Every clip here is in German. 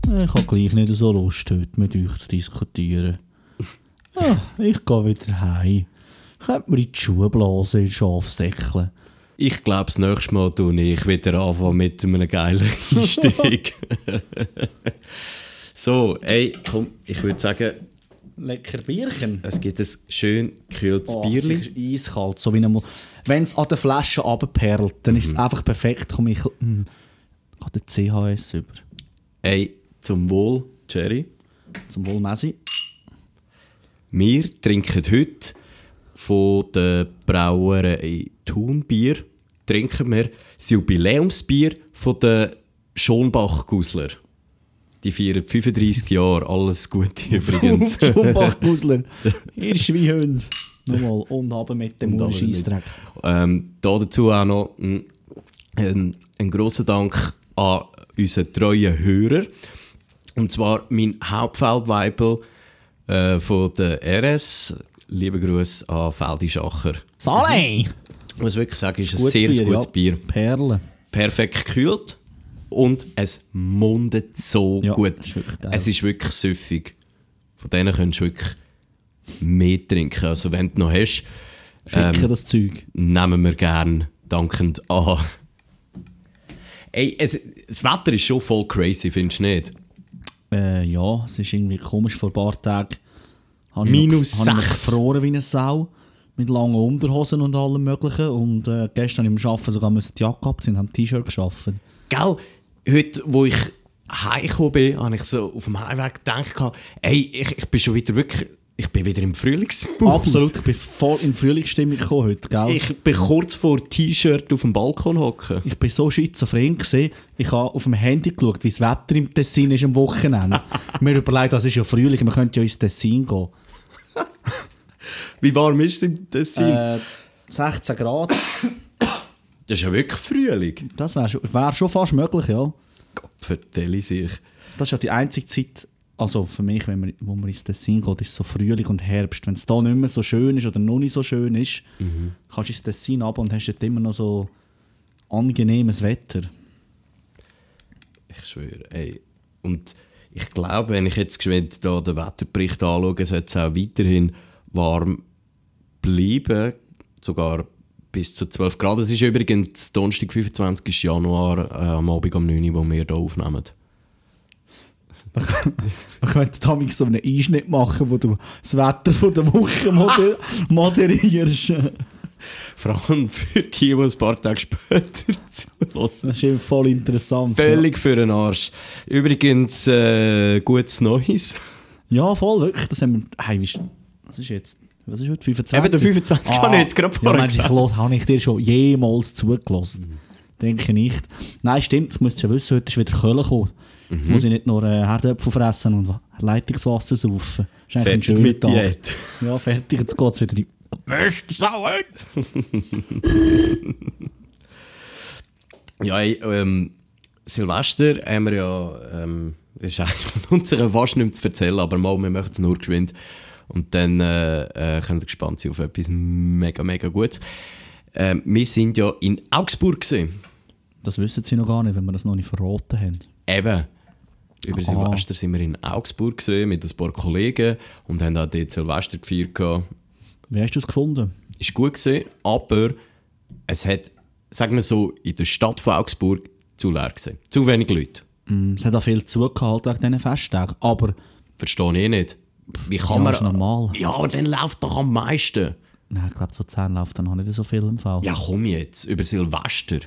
Ich habe gleich nicht so Lust, heute mit euch zu diskutieren. Ich gehe wieder heim. Könnt mir in die Schuhe blasen, in Schafsäckchen. Ich glaube, das nächste Mal tue ich wieder anfangen mit einem geilen Einstieg. So, ey, komm, ich würde sagen... Lecker Bierchen. Es gibt ein schön gekühltes Bierli. Es ist eiskalt. So wenn es an der Flasche runterperlt, dann ist es einfach perfekt. Komm, ich gehe den CHS über. Ey, zum Wohl, Jerry. Zum Wohl, Messi. Wir trinken heute von der Brauerei Thunbier trinken wir das Jubiläumsbier von der Schonbach-Gusler. Die feiern 35 Jahre. Alles Gute übrigens. Schonbach-Gusler. Ihr Schweinhunde. Nochmal, und runter mit dem Scheissdreck. Dazu auch noch ein grosser Dank an unseren treuen Hörer. Und zwar mein Hauptfeldweibel von der RS. Liebe Grüße an Feldi Schacher. Sale! Ich muss wirklich sagen, es ist ein sehr gutes Bier. Perle. Perfekt gekühlt und es mundet so gut. Es ist wirklich süffig. Von denen könntest du wirklich mehr trinken. Also wenn du noch hast, schicke das Zeug. Nehmen wir gerne dankend an. Ey, das Wetter ist schon voll crazy, findest du nicht? Ja, es ist irgendwie komisch. Vor ein paar Tagen -6. habe ich gefroren wie eine Sau. Mit langen Unterhosen und allem Möglichen. Und gestern im Arbeiten sogar die Jacke abziehen und haben ein T-Shirt geschaffen. Gell, heute, wo ich heimgekommen bin, habe ich so auf dem Heimweg gedacht, ey, ich bin schon wieder wirklich... Ich bin wieder im Frühlingsmut. Absolut, ich bin voll in Frühlingsstimmung gekommen heute, gell? Ich bin kurz vor T-Shirt auf dem Balkon hocken. Ich bin so schizophren gewesen. Ich habe auf dem Handy geschaut, wie das Wetter im Tessin ist am Wochenende. Mir überlegt, das ist ja Frühling, wir könnten ja ins Tessin gehen. Wie warm ist es im Tessin? 16 Grad. Das ist ja wirklich Frühling. Das wäre schon fast möglich, ja. Gott, vertelle sich. Das ist ja die einzige Zeit, also für mich, wo man ins Tessin geht, ist so Frühling und Herbst. Wenn es da nicht mehr so schön ist oder noch nicht so schön ist, kannst du ins Tessin runter und hast dort immer noch so angenehmes Wetter. Ich schwöre, ey. Und ich glaube, wenn ich jetzt geschwind da den Wetterbericht anschaue, sollte es auch weiterhin warm bleiben, sogar bis zu 12 Grad. Es ist übrigens Donnerstag, 25. Januar, am Abend um 9 Uhr, wo wir hier aufnehmen. Man könnte damit so einen Einschnitt machen, wo du das Wetter von der Woche moderierst. Vor allem für die ein paar Tage später zuhören. Das ist voll interessant. Völlig für den Arsch. Übrigens, gutes Neues. Ja, voll, wirklich. Das haben wir... Hey, was ist jetzt? Was ist heute? 25? Eben, der 25 kann ich jetzt gerade vorher gesagt. Habe ich dir schon jemals zugelassen? Denke nicht. Nein, stimmt, das musst du ja wissen, heute ist wieder Köln gekommen. Jetzt muss ich nicht nur Herdöpfel fressen und Leitungswasser saufen. Das ist eigentlich ein schöner Tag. Diät. Ja, fertig, jetzt geht es wieder in die Sau. Ja, Silvester haben wir ja... das ist eigentlich von unserer fast nicht zu erzählen, aber mal, wir möchten es nur geschwind. Und dann können wir gespannt sein auf etwas mega, mega Gutes. Wir sind ja in Augsburg gewesen. Das wissen sie noch gar nicht, wenn wir das noch nicht verraten haben. Eben. Über Silvester sind wir in Augsburg gewesen, mit ein paar Kollegen und haben auch dort Silvester gefeiert. Wie hast du es gefunden? Ist gut gewesen, aber es hat, sagen wir so, in der Stadt von Augsburg zu leer gewesen. Zu wenig Leute. Es hat auch viel zugehalten wegen diesen Festtagen, aber... Verstehe ich nicht. Wie kann man... Das ist normal. Ja, aber dann läuft doch am meisten. Nein, ich glaube, so 10 läuft dann auch nicht so viel im Fall. Ja, komm jetzt, über Silvester.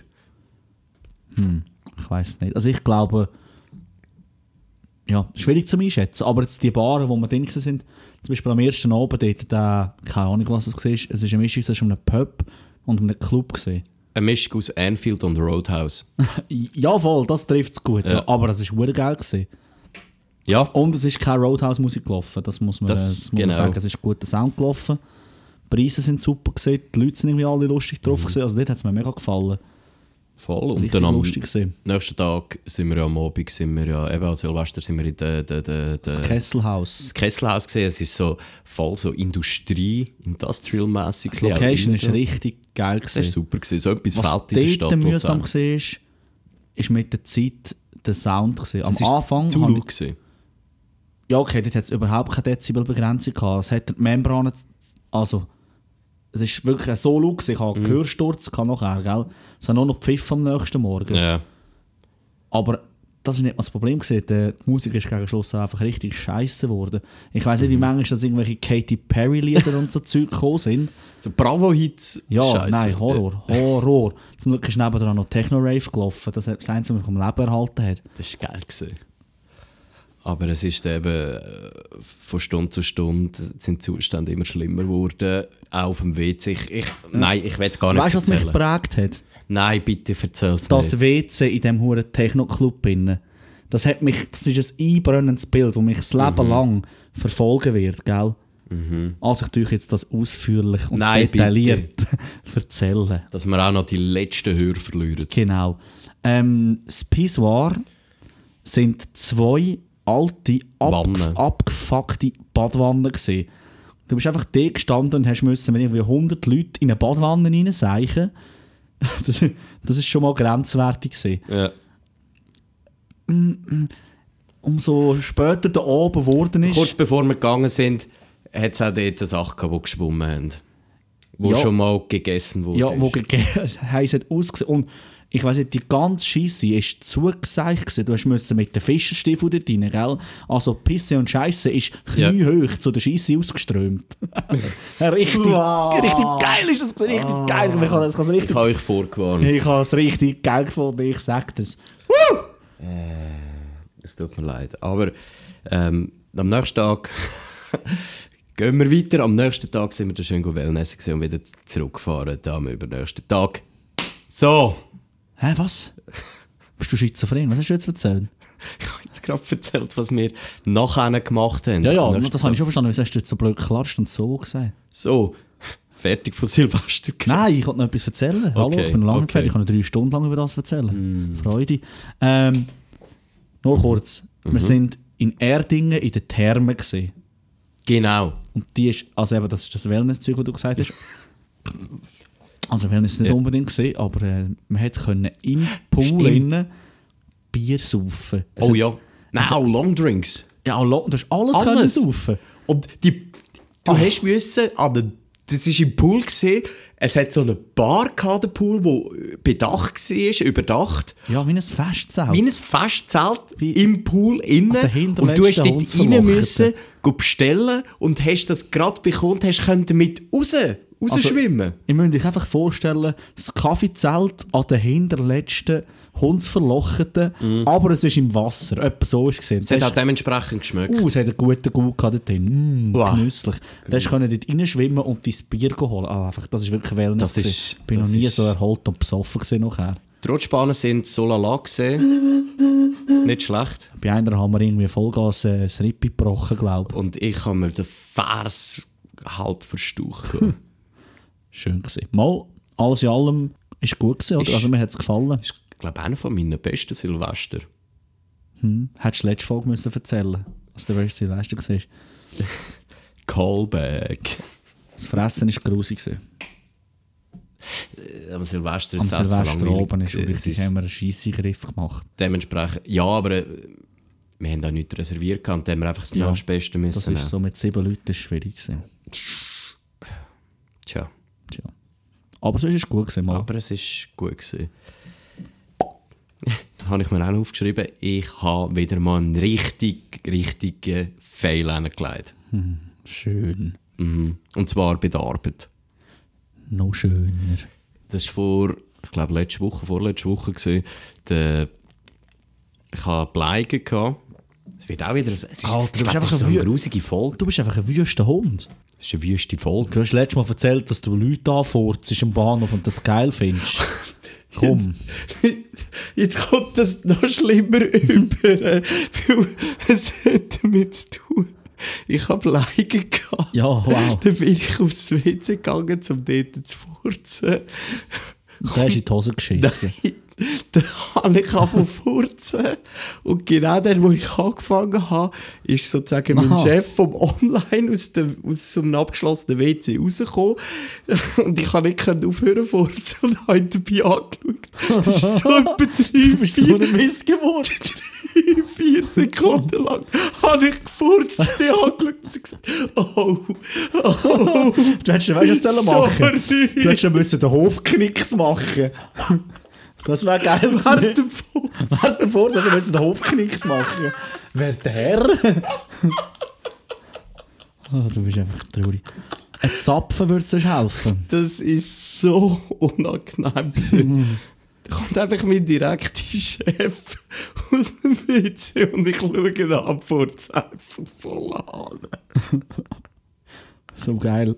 Ich weiss nicht. Also ich glaube... Ja, schwierig zu einschätzen. Aber jetzt die Baren, wo wir drin sind, zum Beispiel am ersten Abend dort, keine Ahnung, was es war, es ist eine Mischung zwischen einem Pub und einem Club gewesen. Eine Mischung aus Anfield und Roadhouse. Ja, voll, das trifft es gut. Ja. Aber es war verdammt geil gewesen. Ja. Und es ist keine Roadhouse-Musik gelaufen, das muss man sagen. Es ist guter Sound gelaufen. Die Preise sind super gewesen, die Leute sind irgendwie alle lustig drauf gewesen. Also dort hat es mir mega gefallen. Voll. Und dann am nächsten Tag sind wir ja am Abend, eben an Silvester sind wir in das Kesselhaus. Das Kesselhaus gesehen. Es ist so voll so industrial-mässig. Die Location ist richtig geil gewesen. Das war super gewesen. So etwas fehlt in der Stadt. Was dort mühsam war, ist mit der Zeit der Sound gewesen. Am Es ist Anfang zu habe laut gewesen. ja, okay, dort hat es überhaupt keine Dezibelbegrenzung gehabt. Es hat die Membrane, also es ist wirklich so laut gewesen. Ich habe Gehörsturz nachher, gell? Es hat nur noch Pfiff am nächsten Morgen. Ja. Aber das war nicht das Problem gewesen. Die Musik ist gegen Schluss einfach richtig scheiße geworden. Ich weiss nicht, wie manchmal dass irgendwelche Katy Perry Lieder und so Zeug gekommen sind. So Bravo-Hits. Ja, Scheisse. nein, Horror. Zum Glück ist nebendran noch Techno-Rave gelaufen. Das ist das Einzige, was mich am Leben erhalten hat. Das war geil gewesen. Aber es ist eben von Stunde zu Stunde sind die Zustände immer schlimmer geworden. Auch auf dem WC. Nein, ich will es gar nicht Weißt du, was mich erzählen. geprägt hat? Nein, bitte erzähl's Das nicht. WC in diesem huren Techno-Club innen. Das ist ein einbrennendes Bild, das mich das Leben lang verfolgen wird, gell? Also ich tue jetzt das ausführlich und Nein, detailliert erzählen. Dass wir auch noch die letzten Hörer verlieren. Genau. Das Pissoir sind 2 alte, Wannen. abgefuckte Badwannen gewesen. Du bist einfach da gestanden und hast müssen, wenn irgendwie 100 Leute in eine Badwanne reinseichen. Das ist schon mal grenzwertig gewesen. Ja. Umso später der Abend geworden ist... Kurz bevor wir gegangen sind, hat es auch dort eine Sache gehabt, die geschwommen haben. Wo Ja. schon mal gegessen wurde. Ja, wo heisst hat ausgesehen. Und ich weiss nicht, die ganze Scheisse war zugeseicht gewesen. Du musst mit den Fischerstiefeln dort rein, gell? Also Pisse und Scheisse ist kniehoch zu der Scheisse ausgeströmt. richtig geil ist das, richtig geil. Ich habe das richtig, Ich habe euch vorgewarnt. ich habe es richtig geil gefunden, ich sage das. Es tut mir leid. Aber am nächsten Tag gehen wir weiter. Am nächsten Tag sind wir dann schön Wellness gesehen und wieder zurückgefahren. Da am übernächsten Tag. So. Hä, was? Bist du schizophren? Was hast du jetzt erzählt? Ich habe jetzt gerade erzählt, was wir nachher gemacht haben. Ja, Am das nächsten habe ich Tag. schon verstanden. Wieso hast du jetzt so blöd geklatscht und so gesagt? So. Fertig von Silvester. Nein, ich wollte noch etwas erzählen. Hallo, Okay, ich bin noch lange nicht okay. fertig. Ich kann noch 3 Stunden lang über das erzählen. Freude. Nur kurz. Wir sind in Erdingen in den Thermen gesehen. Genau. Und die ist, also eben, das ist das Wellness-Zeug, das du gesagt hast. Also Wellness nicht Ja. unbedingt gesehen, aber man konnte im Pool Stimmt. innen Bier saufen. Oh ja. Nein, auch Longdrinks. Ja, du hast alles können Alles. saufen. Und du hast müssen das war im Pool gesehen. Es hat so eine Bar gehabt, der Pool, wo bedacht war, überdacht. Ja, wie ein Festzelt. Wie ein Festzelt Wie- im Pool innen. Ach, der Und du hast hinterletzte dort Hundsverlocherte. rein müssen, bestellen und hast das gerade bekommen, hast können damit rausschwimmen. Ihr müsst euch einfach vorstellen, das Kaffeezelt an den hinterletzten Hundsverlochten, aber es ist im Wasser. Etwa so ist es gesehen. Es hat auch dementsprechend geschmeckt. Es hat einen guten Gut gehabt dort drin. Wow. Genüsslich. Da hast du dort reinschwimmen und dein Bier holen. Einfach, das ist wirklich Wellness. Das ist- gewesen. Ich bin noch das nie ist- so erholt und besoffen gewesen nachher. Die Rutschbahnen sind so lala gesehen. Nicht schlecht. Bei einer haben wir irgendwie Vollgas das Rippe gebrochen, glaube ich. Und ich habe mir den Vers halb verstaucht. Schön gewesen. Mal, alles in allem ist gut gewesen, oder? Ist- Also mir hat es gefallen. Das ist, glaube ich, einer von meinen besten Silvester. Hättest du letzte Folge müssen erzählen, was der erste Silvester war. Callback. Das Fressen war grusig gewesen. Am Silvester Am ist es Silvester langweilig oben ist gewesen. wirklich, Es ist haben wir einen scheisse Griff gemacht. dementsprechend, ja, aber wir haben da nichts reserviert gehabt, dann haben wir einfach das Ja, Nächstbeste Das müssen. ist so mit 7 Leuten ist schwierig gewesen. Tja, Tja. Aber sonst war es gut gewesen, mal. aber es ist gut gewesen. Habe ich mir auch noch aufgeschrieben, ich habe wieder mal einen richtigen Fail hingelegt. Schön. Mhm. Und zwar bei der Arbeit. Noch schöner. Das war ich glaube, vorletzte Woche gesehen. Ich hatte Bleigen gehabt. Es wird auch wieder... Es ist, Alter, ich glaube, das ist so eine grusige Folge. Du bist einfach ein wüster Hund. Das ist eine wüste Folge. Du hast letztes Mal erzählt, dass du Leute anfurzt am Bahnhof und das geil findest. Komm. Jetzt kommt das noch schlimmer über. Weil es hat damit zu tun. Ich habe Bleigen gehabt. Ja, wow. Dann bin ich aufs WC gegangen, um dort zu furzen. Und da hast du in die Hose geschissen. Nein, Dann habe ich angefangen zu furzen. Und genau der, wo ich angefangen habe, ist sozusagen mein Chef vom Online aus so einem abgeschlossenen WC rausgekommen. Und ich konnte nicht aufhören zu furzen und habe ihn dabei angeschaut. Das ist so übertrieben. Du bist so ein Mist geworden. 4 Sekunden lang habe ich gefurzt und die angeschaut und gesagt, oh. Du hättest ja, weißt du, was machen Sorry. Du hättest ja müssen den Hofknicks machen. Das wäre geil gewesen. Während dem Furz. Während dem Furz hättest du müssen den Hofknicks machen. Wer der Herr? Oh, du bist einfach traurig. Ein Zapfen würde sonst helfen. Das ist so unangenehm gewesen. Da kommt einfach mein direkter Chef aus dem WC und ich schaue ihn an, furz einfach voll an. So geil.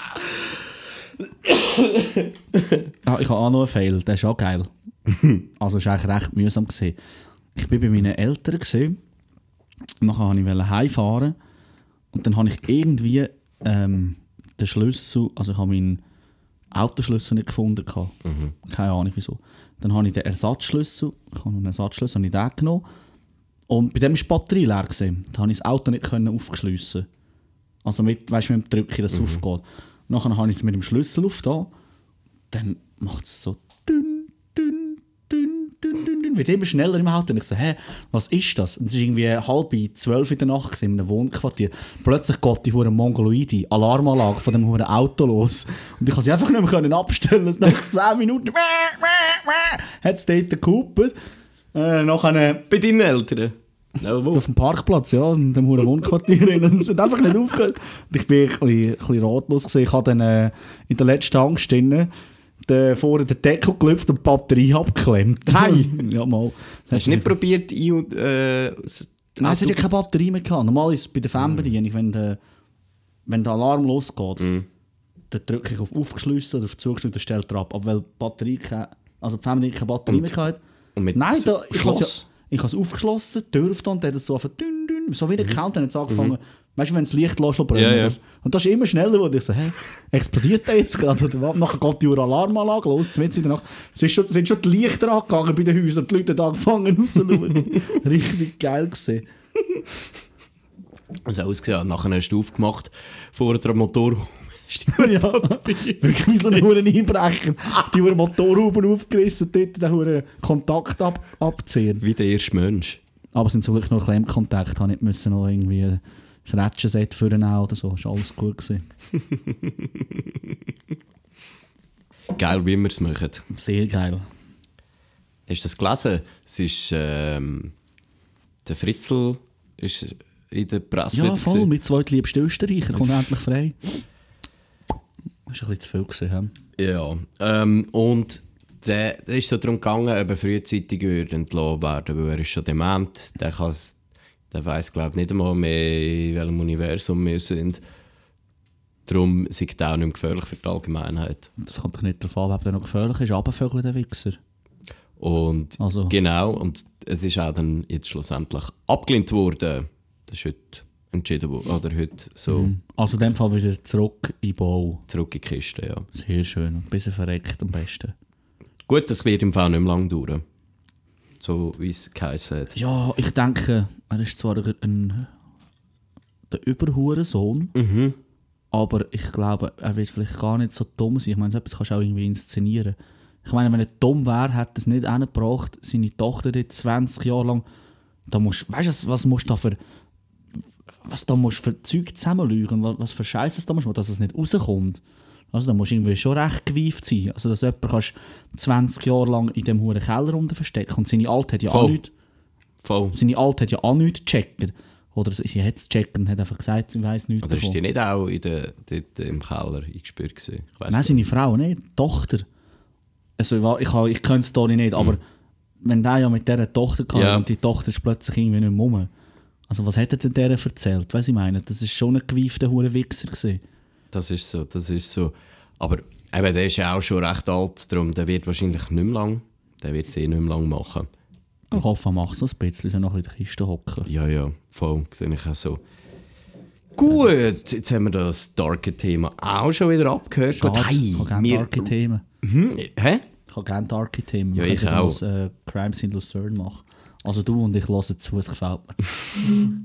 Ich habe auch noch einen Fail, der ist auch geil. Also es war eigentlich recht mühsam gewesen. Ich war bei meinen Eltern gewesen, und dann wollte ich heimfahren und dann habe ich irgendwie den Schlüssel, also ich habe meinen Autoschlüssel nicht gefunden. Keine Ahnung wieso. Dann habe ich den Ersatzschlüssel, ich habe noch einen Ersatzschlüssel, habe ich den genommen und bei dem war die Batterie leer gewesen. Da konnte ich das Auto nicht aufschliessen. Also mit dem Drücken, dass es aufgeht. Und dann habe ich es mit dem Schlüssel aufgetan. Dann macht es so dünn, dünn, dünn, dünn, dünn, dünn. Wird immer schneller im Auto. Und ich so, was ist das? Und es war irgendwie 11:30 in der Nacht in einem Wohnquartier. Plötzlich geht die hure mongoloide Alarmanlage von dem hure Auto los. Und ich konnte sie einfach nicht mehr abstellen. Nach 10 Minuten hat es dort gehupt. Nachher Bei deinen Eltern? auf dem Parkplatz, ja, in dem hure Wohnquartier. Und es hat einfach nicht aufgehört. Und ich bin ein bisschen ratlos gewesen. Ich habe dann in der letzten Tankstelle vorne den Deckel gelüpft und die Batterie abgeklemmt. Nein! Ja, mal. Hast du nicht probiert, Nein, es hat ja keine Batterie mehr gehabt. Normal ist es bei der Fernbedienung, wenn der Alarm losgeht, dann drücke ich auf Aufgeschlossen oder auf Zugeschlossen, dann stellt er ab. Aber weil die Batterie die Fernbedienung keine Batterie mehr hatte. Und mit Nein, ich habe Schloss? es aufgeschlossen, die Tür und dann hat es so einfach dünn, dünn, so wie der Countdown hat es angefangen. Weißt du, wenn das Licht lässt, brennen. Ja. Und das ist immer schneller geworden. Ich so, explodiert der jetzt gerade? Oder was? Nachher geht die Alarmanlage los, mitten in der Nacht. Sind schon die Lichter angegangen bei den Häusern und die Leute haben angefangen rauszuschauen. Richtig geil gesehen. Also ausgesehen, nachher hast du aufgemacht, vor der Motorhaube. Ja, wirklich wie so ein hoher Einbrecher. Die haben Motorhauben aufgerissen, dort den Kontakt abziehen. Wie der erste Mensch. Aber es sind zum Glück nur Klemmkontakte. Ich musste noch irgendwie das Rätschenset führen oder so. Das war alles gut gewesen. Geil, wie wir es machen. Sehr geil. Hast du das gelesen? Es ist, der Fritzl ist in der Presse Ja, wieder voll. gewesen. Mit zweitliebsten Österreicher. Kommt endlich frei. Das war ein bisschen zu viel gewesen. Ja, und der ist so darum gegangen, ob er frühzeitig entlassen werden, weil er ist schon dement. Der weiss, glaube ich, nicht einmal mehr, in welchem Universum wir sind. Darum ist er auch nicht mehr gefährlich für die Allgemeinheit. Das kommt doch nicht darauf an, ob der noch gefährlich ist. Abvögeln, der Wichser. Und Also. genau, und es ist auch dann jetzt schlussendlich abgelehnt worden. Das ist heute entschieden worden, oder heute so Also in dem Fall wieder zurück in den Bau. zurück in die Kiste, ja. Sehr schön. Und bis er verreckt am besten. Gut, das wird im Fall nicht mehr lang dauern. So wie es geheißen hat. Ja, ich denke, er ist zwar der Überhurensohn, aber ich glaube, er wird vielleicht gar nicht so dumm sein. Ich meine, so etwas kannst du auch irgendwie inszenieren. Ich meine, wenn er dumm wäre, hätte er es nicht hingebracht, seine Tochter dort 20 Jahre lang. Da musst, weißt du, was musst du da für Zeug zusammenlügen? Was für Scheiße da musst du, dass es nicht rauskommt? Also da musst du irgendwie schon recht gewieft sein. Also dass jemand kannst 20 Jahre lang in dem huren Keller unten verstecken. Und seine Alte hat ja auch nichts. Voll. Seine Alte hat ja auch nichts gecheckt. Oder sie hat es gecheckt und hat einfach gesagt, sie weiss nichts Oder ist davon. die nicht auch dort im Keller eingesperrt gewesen? Ich weiss Nein, nicht. seine Frau nicht, die Tochter. Also ich kenne die Story nicht, aber wenn der ja mit dieser Tochter kam und die Tochter ist plötzlich irgendwie nicht mehr rum. Also was hat er denn der erzählt? Weißt du, ich meine, das war schon ein gewiefter hure Wichser gewesen. Das ist so. Aber eben, der ist ja auch schon recht alt, darum der wird wahrscheinlich nicht mehr lang. Der wird es nicht mehr lang machen. Ich hoffe, er macht so ein bisschen, so noch in der Kiste hocken. Ja, voll, sehe ich auch so. Gut, jetzt haben wir das darke Thema auch schon wieder abgehört. Schade, Gut, ich habe gerne darke Themen. Hä? Ich habe gerne darke Themen. Ja, wir ich können auch. daraus, Crimes in Lucerne machen. Also du und ich höre zu, es gefällt mir.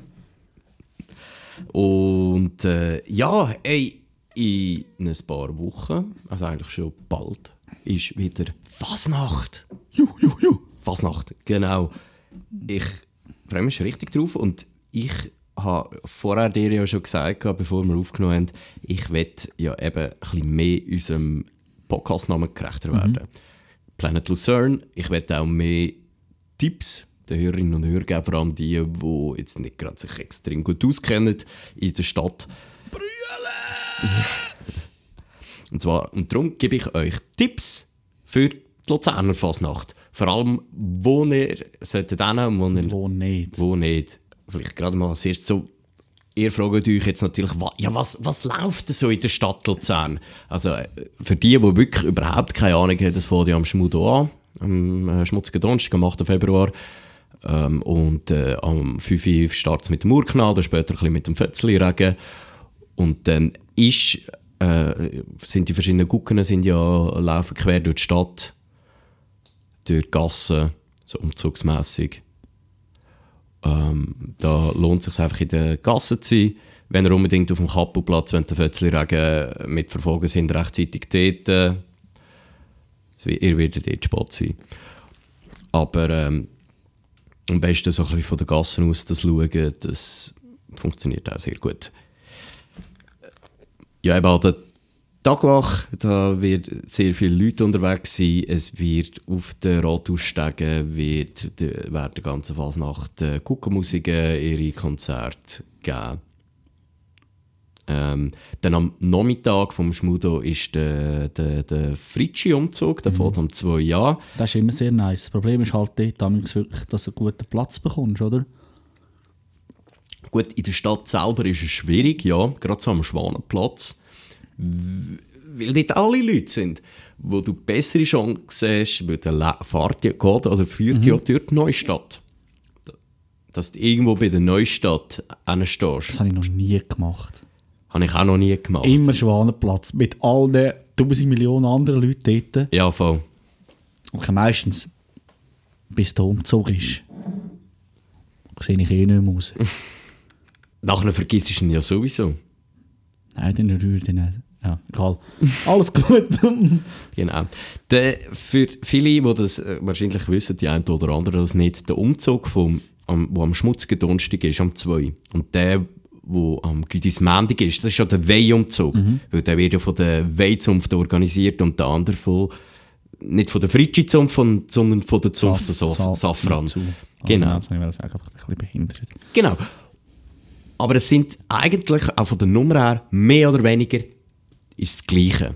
Und ja, ey, in ein paar Wochen, also eigentlich schon bald, ist wieder Fasnacht. Fasnacht, genau. Ich freue mich schon richtig drauf und ich habe vorher dir ja schon gesagt, bevor wir aufgenommen haben, ich will ja eben ein bisschen mehr unserem Podcastnamen gerechter werden. Planet Lucerne, ich will auch mehr Tipps den Hörerinnen und Hörern geben, vor allem die jetzt nicht gerade sich extrem gut auskennen in der Stadt. Brühle! Und darum gebe ich euch Tipps für die Luzerner Fasnacht. Vor allem, wo ihr solltet hin und Wo nicht. Wo nicht. Vielleicht gerade mal als erstes so, ihr fragt euch jetzt natürlich, was läuft denn so in der Stadt Luzern? Also für die wirklich überhaupt keine Ahnung haben, das fängt ja am Schmudo an, am schmutzigen Donnerstag, am 8. Februar. Und am 5 Uhr startet es mit dem Urknall, dann später ein bisschen mit dem Fötzli-Regen. Und dann sind die verschiedenen Gucken laufen quer durch die Stadt, durch die Gassen, so umzugsmässig. Da lohnt es sich einfach in der Gasse zu sein. Wenn ihr unbedingt auf dem Kappelplatz, wenn der Fötzli-Regen mitverfolgen sind, rechtzeitig dort. Ihr werdet dort spät sein. Aber am besten so ein bisschen von der Gasse aus das schauen, das funktioniert auch sehr gut. Ja, eben an der Tagwach, da wird sehr viele Leute unterwegs sein. Es wird auf den Rathausstegen während der ganzen Fasnacht Kuckenmusiken, ihre Konzerte geben. Dann am Nachmittag vom Schmudo ist der Fritschi-Umzug, der fährt am 2 Jahr. Das ist immer sehr nice. Das Problem ist halt dort, wirklich, dass du einen guten Platz bekommst, oder? Gut, in der Stadt selber ist es schwierig, ja, gerade so am Schwanenplatz, weil dort alle Leute sind, wo du bessere Chancen siehst, weil der fährt ja oder führt ja durch die Neustadt. Dass du irgendwo bei der Neustadt hinstehst. Das habe ich noch nie gemacht. Habe ich auch noch nie gemacht. Immer Schwanenplatz, mit all den 1000 Millionen anderen Leuten dort. Ja, voll. Okay, meistens, bis der Umzug ist, sehe ich eh nicht mehr raus. Nachher vergisst du ihn ja sowieso. Nein, den rührt ihn nicht. Ja, egal. Alles gut. Genau. Für viele, die das wahrscheinlich wissen, die einen oder anderen das nicht, der Umzug, der am schmutzigen Donnerstag ist, am 2. Und der am Güdismändig ist, das ist ja der Weihumzug. Weil der wird ja von der Weihzunft organisiert und der andere nicht von der Fritschi-Zunft, sondern von der Zunft Safran. Genau. Das habe ich sagen, einfach ein bisschen behindert. Genau. Aber es sind eigentlich auch von der Nummer her mehr oder weniger ist das Gleiche.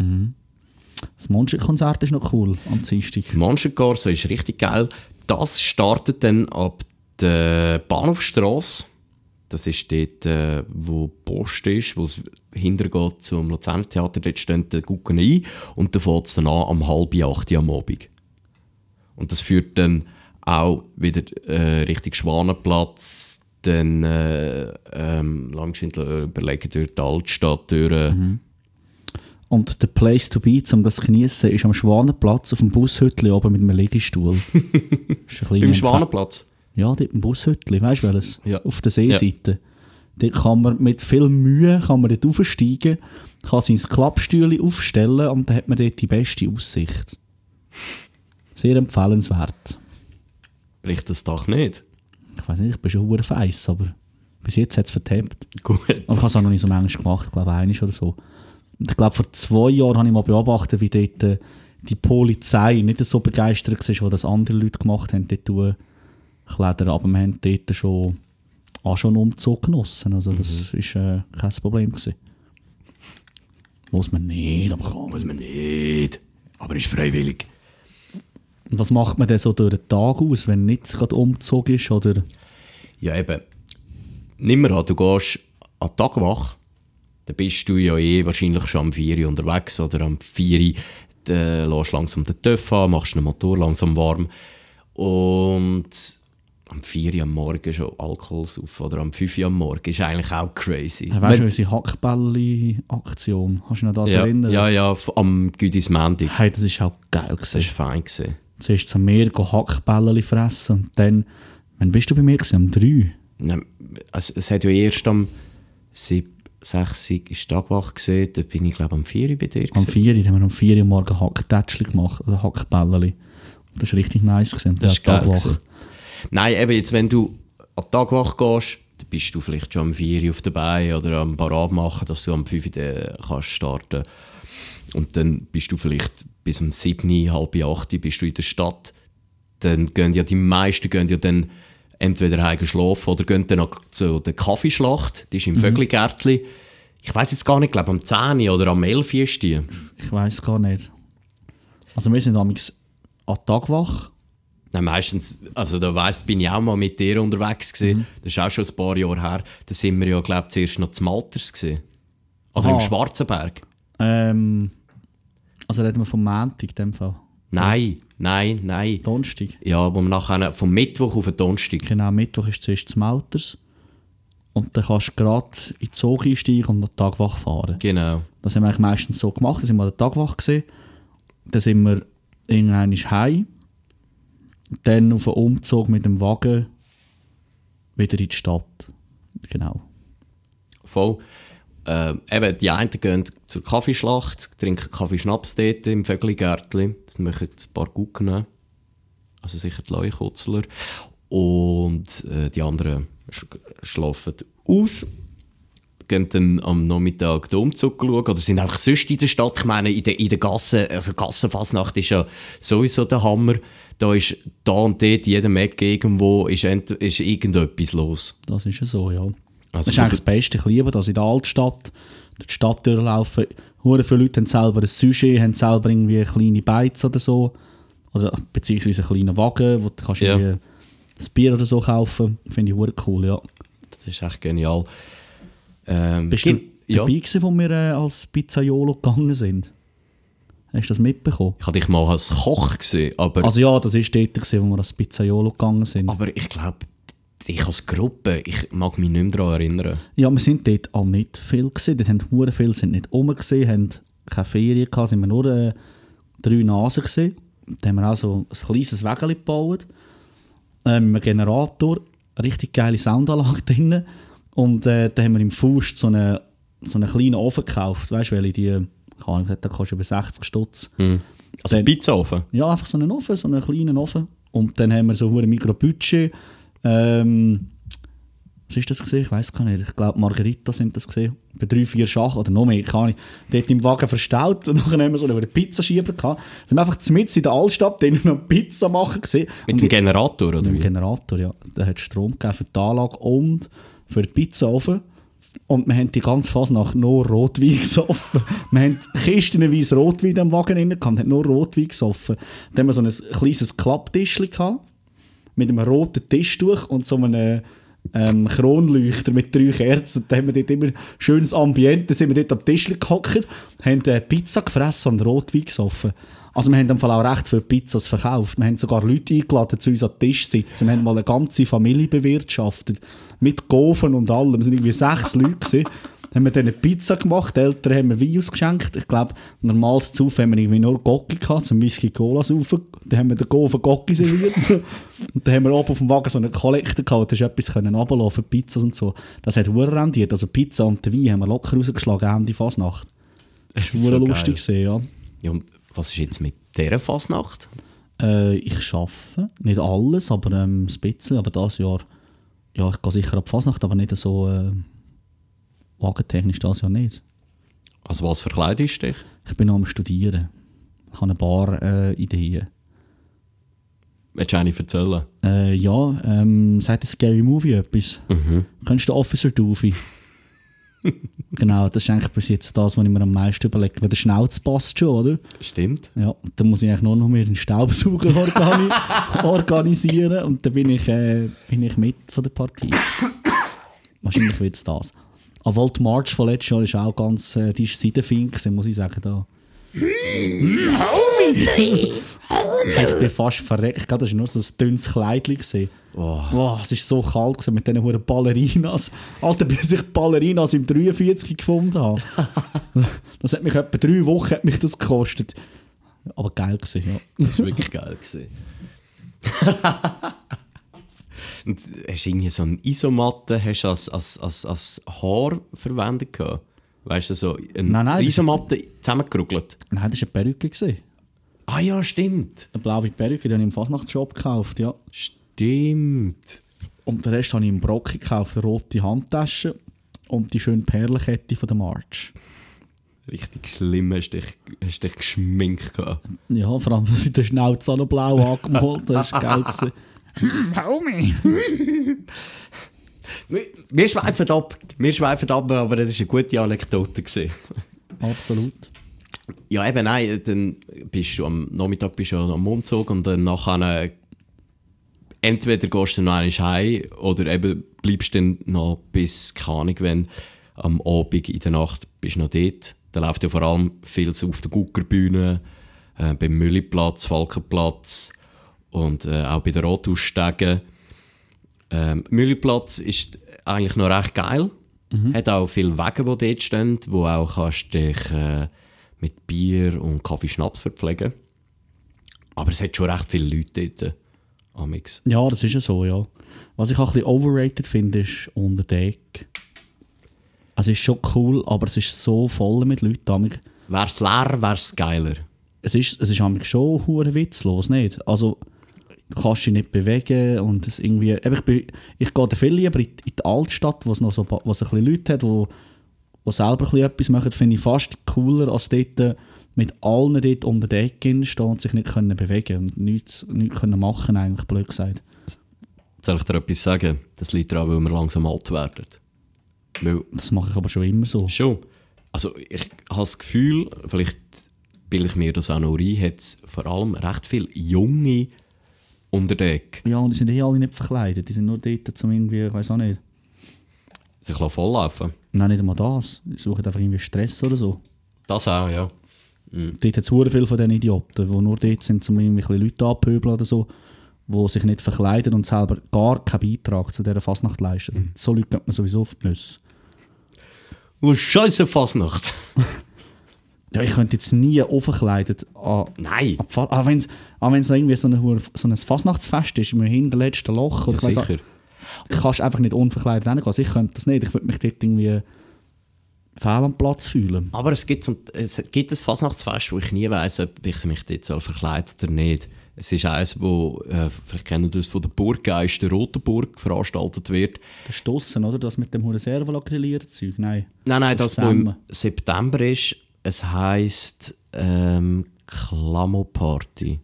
Das Monster-Konzert ist noch cool am Dienstag. Das Monster-Corso ist richtig geil. Das startet dann ab der Bahnhofstrasse. Das ist dort, wo die Post ist, wo es hintergeht zum Luzerner Theater. Dort stehen die Gucken ein und dann fängt es dann an am 7:30 am Abend. Und das führt dann auch wieder Richtung Schwanenplatz, dann Langschindler überlegen durch die Altstadt durch. Und der Place to be, um das zu geniessen, ist am Schwanenplatz auf dem Bushütli oben mit einem Liegestuhl. Beim Schwanenplatz? Ja, dort im Bushütli, weißt du welches? Ja. Auf der Seeseite. Ja. Dort kann man mit viel Mühe dort aufsteigen, kann sein Klappstühle aufstellen und dann hat man dort die beste Aussicht. Sehr empfehlenswert. Bricht das Dach nicht? Ich weiß nicht, ich bin schon verdammt feiss, aber bis jetzt hat es vertappt. Gut. Und ich habe es auch noch nicht so manchmal gemacht, ich glaube einmal oder so. Und ich glaube, vor 2 Jahren habe ich mal beobachtet, wie dort die Polizei nicht so begeistert war, was das andere Leute gemacht haben, dort Kleider, aber wir haben dort schon einen Umzug genossen. Also das war kein Problem gewesen. Muss man nicht, aber kann. Muss man nicht. Aber ist freiwillig. Und was macht man denn so durch den Tag aus, wenn nicht gerade Umzug ist? Oder? Ja eben, nimm mal an, du gehst an die Tagwach, dann bist du ja wahrscheinlich schon am 4 Uhr unterwegs oder am 4 Uhr, dann lässt langsam den TÜV an, machst den Motor langsam warm und am 4 Uhr am Morgen schon Alkohol saufen oder am 5 Uhr am Morgen ist eigentlich auch crazy. Weißt du, unsere Hackbällchen-Aktion, kannst du dich noch das erinnern? Ja, am Güdismendig. Hey, das war auch geil. Das war fein. Zuerst zu mir Hackbällchen fressen und dann, wann bist du bei mir gewesen? Um 3? Nein, es hat ja erst am 6 Uhr ist Tagwach gesehen, da bin ich glaube am 4 Uhr bei dir gewesen. Am 4 Uhr, da haben wir am 4 Uhr morgen Hacktätschli gemacht, also Hackbällchen. Das war richtig nice gewesen. Das war geil. Nein, eben jetzt, wenn du an die Tagwache gehst, dann bist du vielleicht schon am 4 Uhr auf der Beine oder am Parat machen, dass du am 5 Uhr kannst starten. Und dann bist du vielleicht bis um 7 Uhr, halb 8 Uhr bist du in der Stadt. Dann gehen ja die meisten dann entweder heim schlafen oder gehen dann zu der Kaffeeschlacht, die ist im Vögli-Gärtli. Ich weiss jetzt gar nicht, ich glaube am 10 Uhr oder am 11 Uhr ist die. Ich weiss gar nicht. Also wir sind damals an der Tagwache. Nein, meistens, also da bin ich auch mal mit dir unterwegs gewesen. Das ist auch schon ein paar Jahre her. Da sind wir ja, glaube ich, zuerst noch zum Malters gewesen. Oder im Schwarzenberg. Also reden wir vom Montag in dem Fall? Nein. Donnerstag? Ja, wo wir nachher vom Mittwoch auf den Donnerstag. Genau, Mittwoch ist zuerst zum Malters. Und dann kannst du gerade in den Zug einsteigen und an die Tagwache fahren. Genau. Das haben wir eigentlich meistens so gemacht. Dann sind wir an der Tagwache gesehen. Dann sind wir irgendwann heim. Dann auf einen Umzug mit dem Wagen wieder in die Stadt. Genau. Voll. Eben, die einen gehen zur Kaffeeschlacht, trinken Kaffeeschnaps dort im Vögli-Gärtli. Das machen ein paar Guggen. Also sicher die Leuchkutzler. Und die anderen schlafen aus. Gehen dann am Nachmittag den Umzug schauen oder sind einfach sonst in der Stadt. Ich meine, in der Gasse, also Gassenfasnacht ist ja sowieso der Hammer. Da ist da und dort, in jedem Eck irgendwo ist irgendetwas los. Das ist ja so, ja. Also das ist eigentlich das Beste. Ich liebe das in der Altstadt, durch die Stadt durchlaufen. Hure viele Leute haben selber ein Sujet, haben selber irgendwie kleine Beiz oder so. Oder beziehungsweise einen kleinen Wagen, wo du kannst irgendwie ein Bier oder so kaufen. Finde ich hure cool, ja. Das ist echt genial. Bist du dabei gewesen, wo wir als Pizzaiolo gegangen sind? Hast du das mitbekommen? Ich habe dich mal als Koch gesehen, aber... Also ja, das war dort, wo wir als Pizzaiolo gegangen sind. Aber ich glaube, ich als Gruppe, ich mag mich nicht mehr daran erinnern. Ja, wir sind dort auch nicht viel gewesen. Dort haben hure viele sind nicht rum gewesen, haben keine Ferien gehabt, sind wir nur 3 Nasen gewesen. Da haben wir auch so ein kleines Wägel gebaut. Mit einem Generator, eine richtig geile Soundanlage drin. Und da haben wir im Faust so einen kleinen Ofen gekauft. Weißt du, welche da kostet über 60 Stutz. Also ein Pizzaofen? Ja, einfach so einen Ofen, so einen kleinen Ofen. Und dann haben wir so ein Mikrobudget. Was ist das gesehen? Ich weiß gar nicht. Ich glaube, Margarita sind das gesehen. Bei 3-4 Schachen oder noch mehr, kann ich. Dort im Wagen verstaut und dann haben wir so einen Pizzaschieber gehabt. Dann haben wir einfach mitten in der Altstadt noch Pizza machen gesehen. Mit dem Generator, oder wie? Mit dem Generator, ja. Da hat es Strom gegeben für die Anlage und für den Pizzaofen. Und wir haben die ganze Fasnacht nur Rotwein gesoffen. Wir haben kistenweise Rotwein im Wagen drin gehabt, haben nur Rotwein gesoffen. Dann haben wir so ein kleines Klapptischchen gehabt, mit einem roten Tischtuch und so einem Kronleuchter mit 3 Kerzen. Da haben wir dort immer schönes Ambiente. Dann sind wir dort am Tisch gehockt, haben Pizza gefressen und Rotwein gesoffen. Also wir haben im Fall auch recht viele Pizzas verkauft. Wir haben sogar Leute eingeladen, zu uns an den Tisch zu sitzen. Wir haben mal eine ganze Familie bewirtschaftet. Mit Gofen und allem. Es waren irgendwie 6 Leute gewesen. Dann haben wir denen Pizza gemacht. Die Eltern haben mir Wein ausgeschenkt. Ich glaube, normales Zuf haben wir irgendwie nur Gocki gehabt, zum Whisky-Cola saufen. Dann haben wir den Gofen Gocki serviert. Und dann haben wir oben auf dem Wagen so einen Kollektor gehabt. Da hast du etwas runterlassen für Pizzas und so. Das hat verdammt rendiert. Also Pizza und den Wein haben wir locker rausgeschlagen, Ende Fasnacht. Das war verdammt so lustig gewesen, ja. Ja, und was ist jetzt mit dieser Fasnacht? Ich arbeite. Nicht alles, aber ein bisschen. Aber dieses Jahr, ja, ich gehe sicher ab Fasnacht, aber nicht so wagentechnisch dieses Jahr nicht. Also was verkleidest du dich? Ich bin noch am Studieren. Ich habe ein paar Ideen. Willst du eine erzählen? Ja, sagt Scary Movie etwas? Kennst du Officer Doofy? Genau, das ist eigentlich bis jetzt das, was ich mir am meisten überlege. Weil der Schnauz passt schon, oder? Stimmt. Ja, dann muss ich eigentlich nur noch mehr einen Staubsauger organisieren und dann bin ich mit von der Partie. Wahrscheinlich wird es das. Obwohl die March von letztes Jahr ist auch ganz, die ist seidenfein gewesen, muss ich sagen. Da. Homie! Ich bin fast verreckt. Das war nur so ein dünnes Kleidchen. Oh, es war so kalt gewesen mit diesen huren Ballerinas. Alter, bis ich Ballerinas im 43 gefunden habe. Das hat mich etwa 3 Wochen hat mich das gekostet. Aber geil gewesen, ja. Das war wirklich geil gewesen. Und hast du irgendwie so eine Isomatte als Haar verwendet gehabt? Weißt du, so eine Isomatte zusammengerugelt? Nein, das war eine Perücke gewesen. Ah ja, stimmt. Eine blaue Perücke, die habe ich im Fasnachtsshop gekauft, ja. Stimmt. Und den Rest habe ich im Brocki gekauft, eine rote Handtasche und die schöne Perlenkette von der March. Richtig schlimm, hast dich geschminkt gehabt. Ja, vor allem, dass ich den Schnauz auch noch blau angemalt habe, das war geil gewesen. Homie! Wir schweifen ab, aber das war eine gute Anekdote gewesen. Absolut. Ja, eben, nein, dann bist du am Nachmittag am Umzug und dann nachher entweder gehst du noch einmal heim oder eben bleibst dann noch bis, keine Ahnung, wenn am Abend in der Nacht bist du noch dort. Da läuft ja vor allem viel auf der Guckerbühne, beim Mülliplatz, Falkenplatz und auch bei den Rathausstegen. Mülliplatz ist eigentlich noch recht geil. Hat auch viele Wege, die dort stehen, wo auch kannst dich mit Bier und Kaffee Schnaps verpflegen. Aber es hat schon recht viele Leute dort. Amix. Ja, das ist ja so, ja. Was ich auch ein bisschen overrated finde, ist unter Deck. Also es ist schon cool, aber es ist so voll mit Leuten. Wär's leer, wär's geiler. Es ist schon hure witzlos, nicht? Also du kannst dich nicht bewegen und es irgendwie... Ich gehe viel lieber in die Altstadt, wo es noch so ein bisschen Leute hat, wo selber ein bisschen etwas machen. Das finde ich fast cooler, als dort mit allen dort unter der Ecke stehen und sich nicht können bewegen und nichts können machen, eigentlich blöd gesagt. Soll ich dir etwas sagen? Das liegt daran, weil wir langsam alt werden. Das mache ich aber schon immer so. Schon. Also ich habe das Gefühl, vielleicht bilde ich mir das auch noch ein, hat es vor allem recht viele Junge unter der Ecke. Ja, und die sind alle nicht verkleidet. Die sind nur dort zum irgendwie, ich weiß auch nicht. Sich volllaufen? Nein, nicht einmal das. Die suchen einfach irgendwie Stress oder so. Das auch, ja. Dort hat es sehr viele von diesen Idioten, die nur dort sind, um irgendwie Leute anzupöbeln oder so, die sich nicht verkleiden und selber gar keinen Beitrag zu dieser Fasnacht leisten. So Leute geht man sowieso auf die Nüsse. Oh, scheisse Fasnacht! Ja, ich könnte jetzt nie unverkleidet Nein! Auch wenn es noch irgendwie so ein Fasnachtsfest ist, im hinterletzten Loch. Oder ja, sicher. Du kannst einfach nicht unverkleidet reingehen. Also ich könnte das nicht. Ich würde mich dort irgendwie fehl am Platz fühlen. Aber es gibt ein Fasnachtsfest, wo ich nie weiss, ob ich mich dort verkleiden soll oder nicht. Es ist eines, wo, vielleicht kennen das von der Burggeist der Rotenburg veranstaltet wird. Das ist draussen, oder? Das mit dem Servola grillierten Zeug? Nein, das wo im September ist. Es heisst Klamo-Party.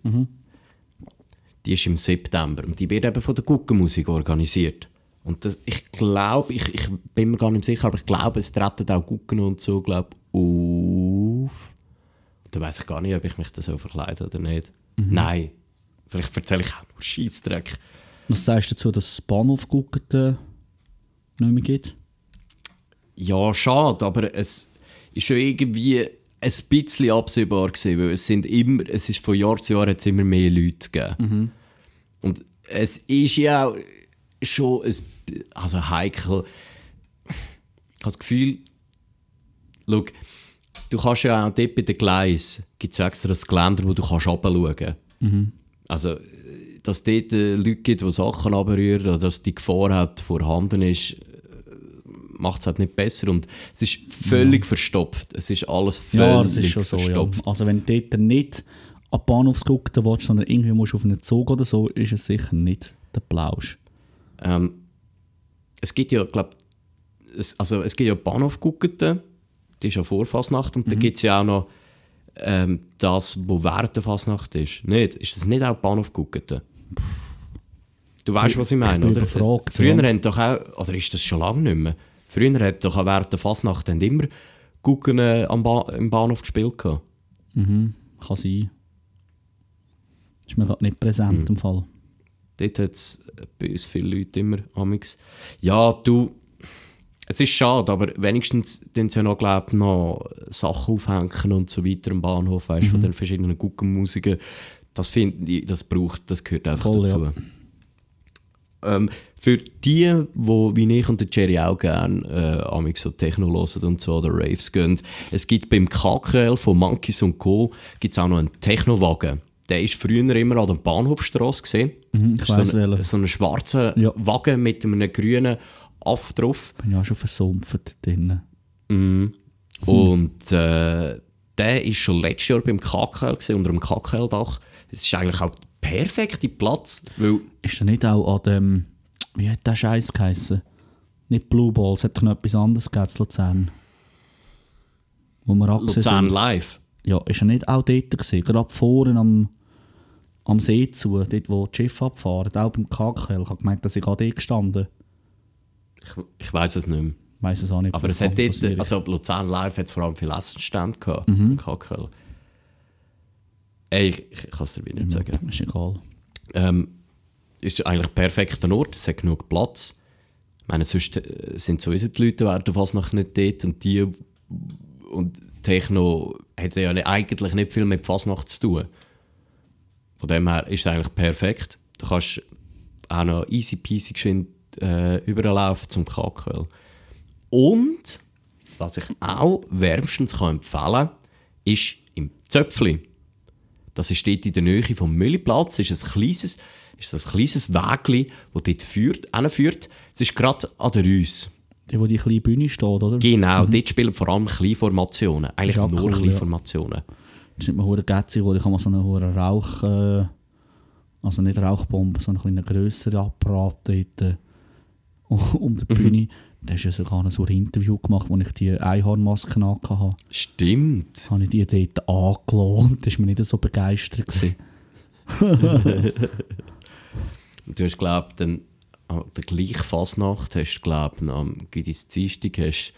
Die ist im September und die wird eben von der Guckenmusik organisiert. Und das, ich glaube, ich bin mir gar nicht sicher, aber ich glaube, es treten auch Gucken und so, glaube auf. Da weiss ich gar nicht, ob ich mich da so verkleide oder nicht. Nein, vielleicht erzähle ich auch nur Scheissdreck. Was sagst du dazu, dass es Bahnhof Gucken nicht mehr gibt? Ja, schade, aber es ist schon irgendwie ein bisschen absehbar gewesen, weil es ist von Jahr zu Jahr hat es immer mehr Leute gegeben. Und es ist ja auch schon heikel. Ich habe das Gefühl, schau, du kannst ja auch dort bei den Gleisen, gibt es extra ein Geländer, wo du runterschauen kannst. Also, dass es dort Leute gibt, die Sachen runterrühren oder dass die Gefahr hat, vorhanden ist, macht es halt nicht besser. Und es ist völlig verstopft. Es ist alles völlig das ist schon verstopft. So, ja. Also wenn du dort nicht an die Bahnhofsgucken willst, sondern irgendwie musst du auf einen Zug oder so, ist es sicher nicht der Plausch. Es gibt ja, glaube es gibt ja Bahnhofgucken, die ist ja vor Fasnacht und dann gibt es ja auch noch das, wo während der Fasnacht ist. Nicht? Ist das nicht auch Bahnhofgucken? Du weißt, was ich meine, oder? Früher haben doch auch, oder ist das schon lange nicht mehr? Früher hat doch auch während der Fasnacht immer Gucken im Bahnhof gespielt. Kann sein. Ist mir gerade nicht präsent im Fall. Dort hat es bei uns viele Leute immer amix. Ja, du, Es ist schade, aber wenigstens dann ja noch Sachen aufhängen und so weiter am Bahnhof, weißt, von den verschiedenen Guckenmusiken. Das finde ich, das gehört einfach Voll, dazu. ja. Für die, wie ich und der Jerry auch gerne so Techno hören und so oder Raves gehen, es gibt beim KKL von Monkeys & Co. gibt's auch noch einen Techno-Wagen. Der war früher immer an der Bahnhofstrasse gesehen. Ich weiss welchen. So ein schwarzer Wagen mit einem grünen Aff drauf. Bin ja auch schon versumpft drinnen. Und der war schon letztes Jahr beim KKL gewesen, unter dem KKL-Dach. Es ist eigentlich auch der perfekte Platz. Weil ist er nicht auch an dem, wie hat der Scheiß geheissen? Nicht Blue Ball, es hat doch noch etwas anderes gegeben in Luzern. Wo wir abgesehen Luzern sind. Live. Ja, ist er nicht auch dort gewesen? Gerade vorne am See zu, dort wo die Schiffe abfahren, auch beim KKL. Ich habe gemeint, dass ich gerade dort gestanden. Ich weiss es nicht mehr. Ich weiss es auch nicht. Aber es hat dort, also Luzern Live hat es vor allem viele Essensstände gehabt, im KKL. Ey, ich kann es dir wieder nicht sagen. Ist egal. Ist eigentlich ein perfekter Ort, es hat genug Platz. Ich meine, sonst sind sowieso die Leute werden fast noch nicht dort und Techno hat ja eigentlich nicht viel mit Fasnacht zu tun. Von dem her ist es eigentlich perfekt. Du kannst auch noch easy peasy geschwind überlaufen zum KKL. Und, was ich auch wärmstens empfehlen kann, ist im Zöpfli. Das ist dort in der Nähe vom Müllplatz. Es ist ein kleines Wägli, das dort hinführt. Es ist gerade an der Reuss. Die, wo die kleine Bühne steht, oder? Genau, dort spielen vor allem Kleinformationen. Eigentlich Ist auch nur cool, Kleinformationen. Das ist nicht mehr Gätzi, wo ich kann mal so einen hohen Rauch, also nicht Rauchbombe, sondern einen grösseren Apparat dort um die Bühne. Da hast du ja sogar so ein Interview gemacht, wo ich die Einhornmaske hatte. Stimmt. Habe ich die dort angelassen und da war mir nicht so begeistert gewesen. Du hast, glaube ich, dann an der gleichen Fasnacht, hast glaube ich, am Dienstag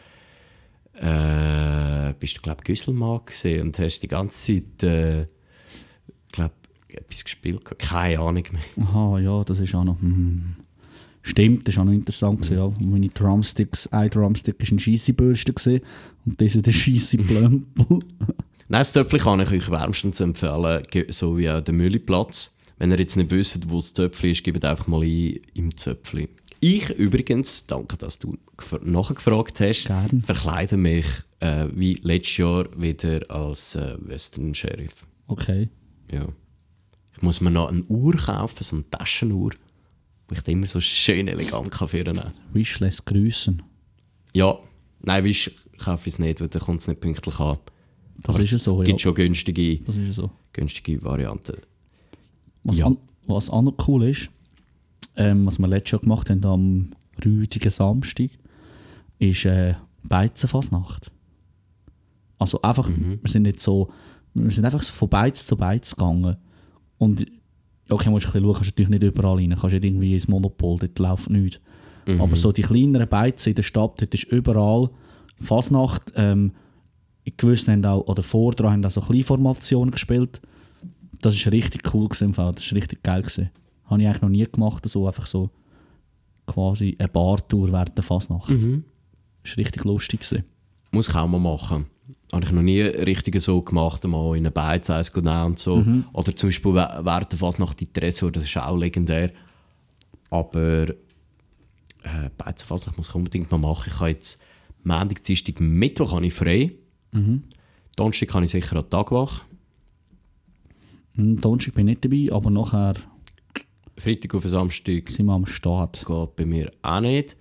bist du, glaube ich, Güsselmann gesehen und hast die ganze Zeit, glaube etwas gespielt. Keine Ahnung mehr. Aha, ja, das ist auch noch... Stimmt, das war auch noch interessant. Ja. Meine Drumsticks, ein Drumstick war ein Scheissebürste und das ist der Scheisseplömpel. Nein, das Töpfchen kann ich euch wärmstens empfehlen, so wie auch der Müllplatz. Wenn ihr jetzt nicht wisst, wo das Töpfchen ist, gebt einfach mal ein im Töpfchen. Ich übrigens, danke, dass du nachgefragt hast, Gern. verkleide mich wie letztes Jahr wieder als Western Sheriff. Okay. Ja. Ich muss mir noch eine Uhr kaufen, so eine Taschenuhr, wo ich die immer so schön elegant führen kann. Wish lässt grüssen. Ja, nein, Wish kaufe ich es nicht, weil dann kommt es nicht pünktlich an. Das Aber ist ja so, es gibt schon günstige Das ist ja so. Varianten. Was, Ja. was auch noch cool ist, was wir letztes Jahr gemacht haben am rüdigen Samstag, ist Beizenfasnacht. Also einfach, wir sind einfach so von Beiz zu Beiz gegangen. Und okay, musst du ein bisschen schauen, kannst natürlich nicht überall rein, kannst nicht irgendwie ins Monopol, dort läuft nichts. Aber so die kleineren Beizen in der Stadt, dort ist überall Fasnacht. In gewissen haben auch, oder vordran haben auch so Kleinformationen gespielt. Das war richtig cool gewesen, das war richtig geil gewesen. Habe ich eigentlich noch nie gemacht, so einfach so quasi eine Bartour während der Fasnacht. Das war richtig lustig gewesen. Muss ich auch mal machen. Habe ich noch nie richtig so gemacht, mal in eine Beiz eins nehmen und so. Oder zum Beispiel während der Fasnacht die Tresor, das ist auch legendär. Aber Beizenfasnacht muss ich unbedingt mal machen. Ich habe jetzt Montag, Dienstag, Mittwoch habe ich frei. Donnerstag habe ich sicher an Tagwach. Donnerstag bin ich nicht dabei, aber nachher Freitag auf Samstag sind wir am Start. geht bei mir auch nicht.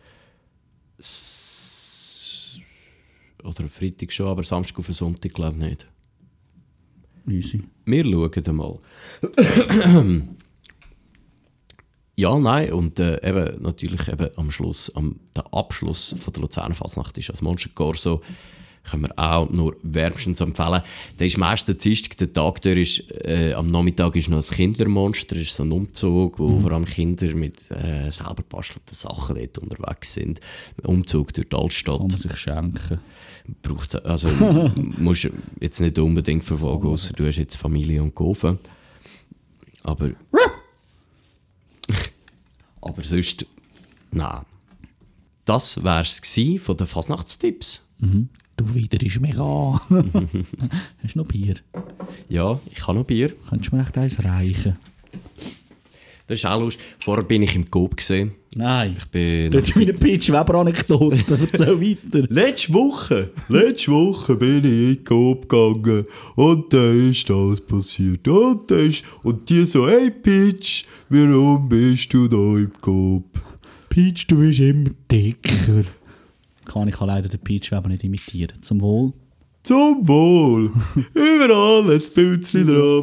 Oder Freitag schon, aber Samstag auf Sonntag glaube ich nicht. Easy. Wir schauen mal. Ja, nein, und eben, natürlich eben am Schluss, der Abschluss von der Luzerner Fasnacht ist als Monster Corso. Können wir auch nur wärmstens empfehlen. Der ist meistens Dienstag, der Tag, der ist, am Nachmittag ist noch ein Kindermonster, das ist so ein Umzug, wo vor allem Kinder mit selber bastelten Sachen dort unterwegs sind. Ein Umzug durch die Altstadt. Kann man sich schenken. Musst jetzt nicht unbedingt verfolgen, ausser du hast jetzt Familie und Gofen. Aber sonst, nein. das wär's von den Fasnachtstipps. Du widerst mich an. Hast du noch Bier? Ja, ich habe noch Bier. Könntest du mir echt eins reichen? Das ist auch lustig. Vorher bin ich im Coop gesehen. Nein. Ich bin... Das ist meine Pitch-Weber-Anekdote. Erzähl weiter. Letzte Woche bin ich in den Coop gegangen und da ist das passiert. Und die so, hey Pitch, warum bist du da im Coop? Peach, du bist immer dicker. Ich kann leider den Peach-Weber nicht imitieren. Zum Wohl. Zum Wohl. Überall ein Pilzchen dran.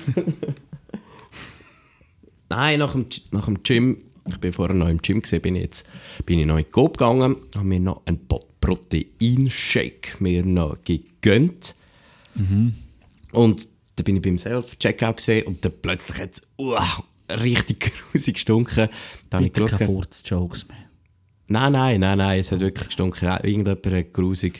Nein, nach dem Gym, ich bin vorher noch im Gym gewesen, bin ich noch in den Coop gegangen, habe mir noch einen Proteinshake noch gegönnt. Und dann bin ich beim Self-Checkout gesehen und dann plötzlich hat es richtig grusig gestunken. Da habe ich geschaut, keine Furz-Jokes mehr. Nein, es hat wirklich gestunken. Irgendjemand hat grusig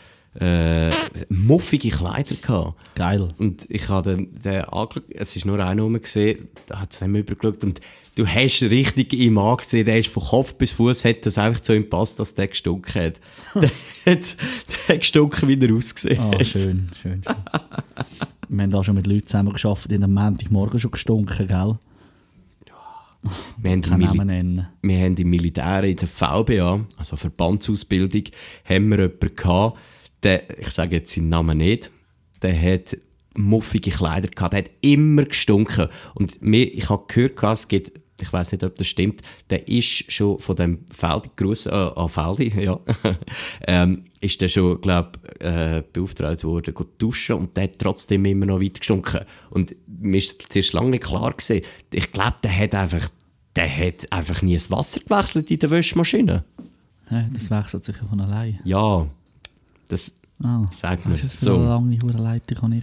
muffige Kleider gehabt. Geil. Und ich habe den angeschaut, es ist nur einer gesehen, da hat es nicht mehr übergeschaut und du hast richtig im angesehen, der ist von Kopf bis Fuß, hat das einfach zu ihm passt, dass der gestunken hat. Der hat gestunken, wie er ausgesehen hat. Schön. Wir haben da schon mit Leuten zusammengearbeitet, die am Montagmorgen schon gestunken, gell? Wir haben im Militär, in der VBA, also Verbandsausbildung, haben wir jemanden gehabt, ich sage jetzt seinen Namen nicht, der hat muffige Kleider gehabt, der hat immer gestunken. Und ich habe gehört, es gibt, ich weiss nicht, ob das stimmt, der ist schon von dem Feldi, Gruß an Feldi, ja, ist der schon, glaube ich, beauftragt worden, zu duschen und der hat trotzdem immer noch weiter gestunken. Und mir ist zuerst lange nicht klar gewesen. Ich glaube, der hat einfach nie das Wasser gewechselt in der Waschmaschine. Ja, das wechselt sich ja von allein. Ja, das sagt mir. Das ist so eine lange Leitung, habe ich.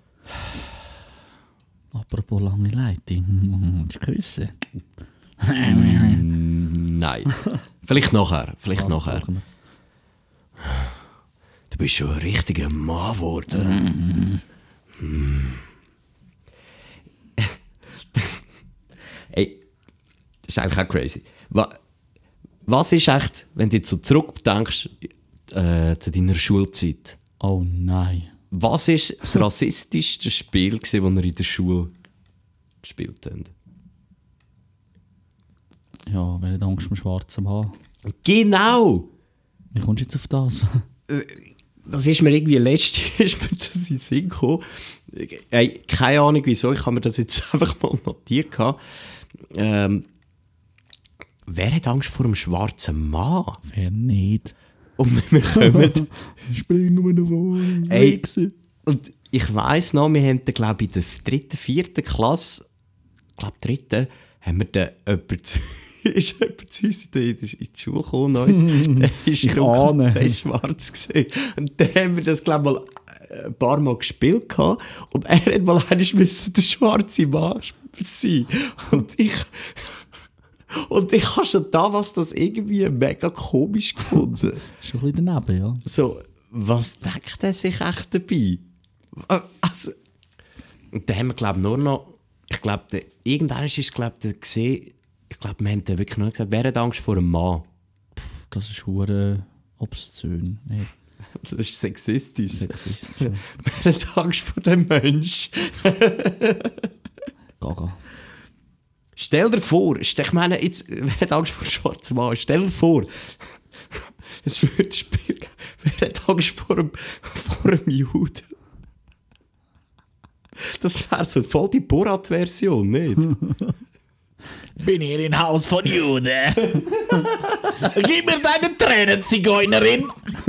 Apropos lange Leitung. Das Küssen. Nein. Vielleicht nachher. Du bist schon ein richtiger Mann geworden. Ey, das ist eigentlich auch crazy. Was ist echt, wenn du jetzt so zurückdenkst zu deiner Schulzeit? Oh nein. Was war das rassistischste Spiel, das ihr in der Schule gespielt habt? Ja, weil ich Angst vor schwarzem Haar. Genau! Wie kommst du jetzt auf das? Das ist mir irgendwie letztes ist mir das in den Sinn gekommen. Keine Ahnung wieso, ich habe mir das jetzt einfach mal notiert. Wer hat Angst vor einem schwarzen Mann? Wer nicht? Und wir kommen... Spring nur noch vor. Und ich weiss noch, wir haben dann, glaube ich, in der 3., 4. Klasse, haben wir dann jemanden zu uns in die Schule gekommen. Der ist schwarz gesehen. Und dann haben wir das, glaube ich, mal ein paar Mal gespielt gehabt. Und er hat mal der schwarze Mann sein. Und ich habe schon damals das irgendwie mega komisch gefunden. Schon ein bisschen daneben, ja. So, was denkt er sich echt dabei? Also, und dann haben wir, glaube ich, nur noch, ich glaube, irgendwann ist es, glaube ich, gesehen, ich glaube, wir haben dann wirklich nur gesagt, wer hat Angst vor einem Mann? Das ist verdammt obszön. Nee. Das ist sexistisch. Ja. Wer hat Angst vor dem Mensch? Gaga. Stell dir vor, ich meine, jetzt, wer hat Angst vor schwarzem Mann? Stell dir vor, es würde spielen, wer hat Angst vor einem Juden? Das wäre so voll die Borat-Version, nicht? Bin hier im Haus von Juden. Gib mir deine Tränen, Zigeunerin.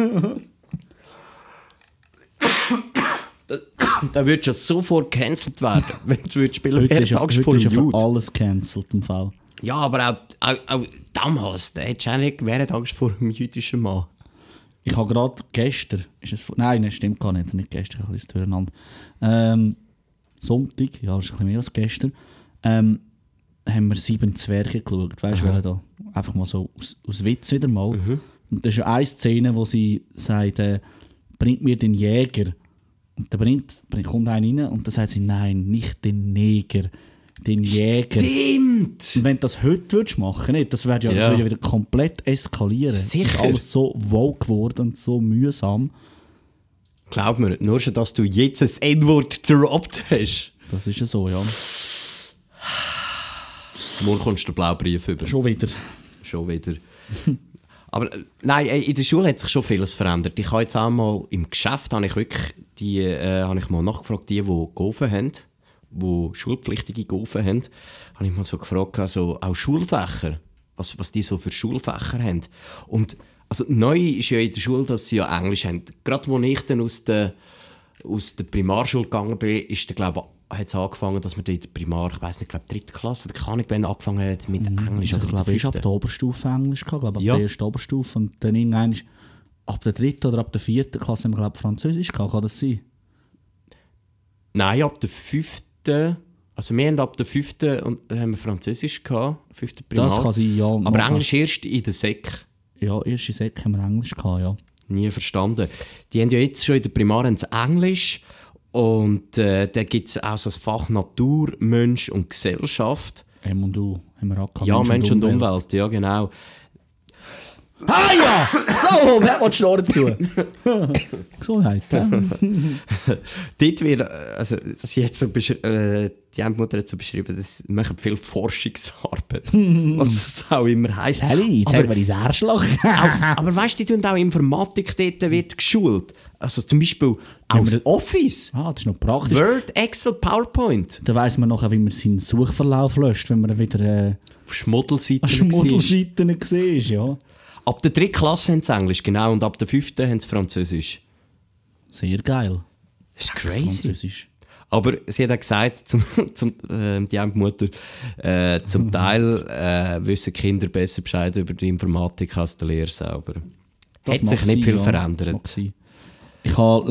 Da würdest du sofort gecancelt werden, wenn du spielen würdest. Heute ist ja alles gecancelt im Fall. Ja, aber auch damals, da hättest du auch nicht, wer hat Angst vor einem jüdischen Mann? Ich habe gerade gestern, nein, das stimmt gar nicht gestern, ein bisschen durcheinander. Sonntag, ja, das ist ein bisschen mehr als gestern, haben wir 7 Zwerge geschaut, weißt du, da einfach mal so aus Witz wieder mal. Und da ist ja eine Szene, wo sie sagt, bringt mir den Jäger. Und da kommt einer rein und dann sagt sie, nein, nicht den Neger, den Jäger. Stimmt! stimmt! Und wenn du das heute würdest machen, nicht, das würde ja wieder komplett eskalieren. Sicher. Es ist alles so woke geworden und so mühsam. Glaub mir, nur schon, dass du jetzt ein N-Wort gedroppt hast. Das ist ja so, ja. Morgen kommst du den Blaubrief über. Schon wieder. Aber nein, in der Schule hat sich schon vieles verändert. Ich habe jetzt auch mal im Geschäft, habe ich wirklich habe ich mal nachgefragt, die geholfen haben, die Schulpflichtige geholfen haben, habe ich mal so gefragt, also auch Schulfächer, was die so für Schulfächer haben. Und also neu ist ja in der Schule, dass sie ja Englisch haben. Gerade als ich dann aus der Primarschule gegangen bin, ist dann, glaube ich, hat es angefangen, dass man in der Primar, ich weiss nicht, glaube 3. Klasse, oder kann ich, wenn angefangen hat mit Englisch. Ich glaube, ich habe ab der Oberstufe Englisch gehabt, glaube ab Ja. der ersten Oberstufe. Und dann irgendwann ab der 3. oder ab der 4. Klasse haben wir, glaube ich, Französisch gehabt. Kann das sein? Nein, ab der 5. Also wir haben ab der 5. und haben wir Französisch gehabt, 5. Primar. Das kann sein, ja. Aber Englisch erst in der Sek. Ja, erst in Sek haben wir Englisch gehabt, ja. Nie verstanden. Die haben ja jetzt schon in der Primar Englisch. Und da gibt es auch so das Fach Natur, Mensch und Gesellschaft. M&U haben wir auch gehabt. Ja, Mensch und Umwelt, ja genau. Ah ja! So, wer will Schnorren zu? Gesundheit. Ja. Dort wird, also das jetzt so die Mutter hat so beschrieben, dass sie machen viel Forschungsarbeit. Was das auch immer heisst. Sally, zeig mir dein Arschloch. Aber weißt du, die tun auch Informatik dort wird geschult. Also zum Beispiel auch das Office. Ah, das ist noch praktisch. Word, Excel, PowerPoint. Da weiss man nachher, wie man seinen Suchverlauf löscht, wenn man wieder Auf Schmuddelseiten Schmuddelseiten sieht, ja. Ab der 3. Klasse haben sie Englisch, genau, und ab der 5. haben sie Französisch. Sehr geil. Das ist crazy. Französisch. Aber sie hat auch gesagt, die Mutter, zum Teil wissen Kinder besser Bescheid über die Informatik als der Lehrer selber. Das Hat sich mag nicht viel sein, verändert. Das mag sein. Ich hatte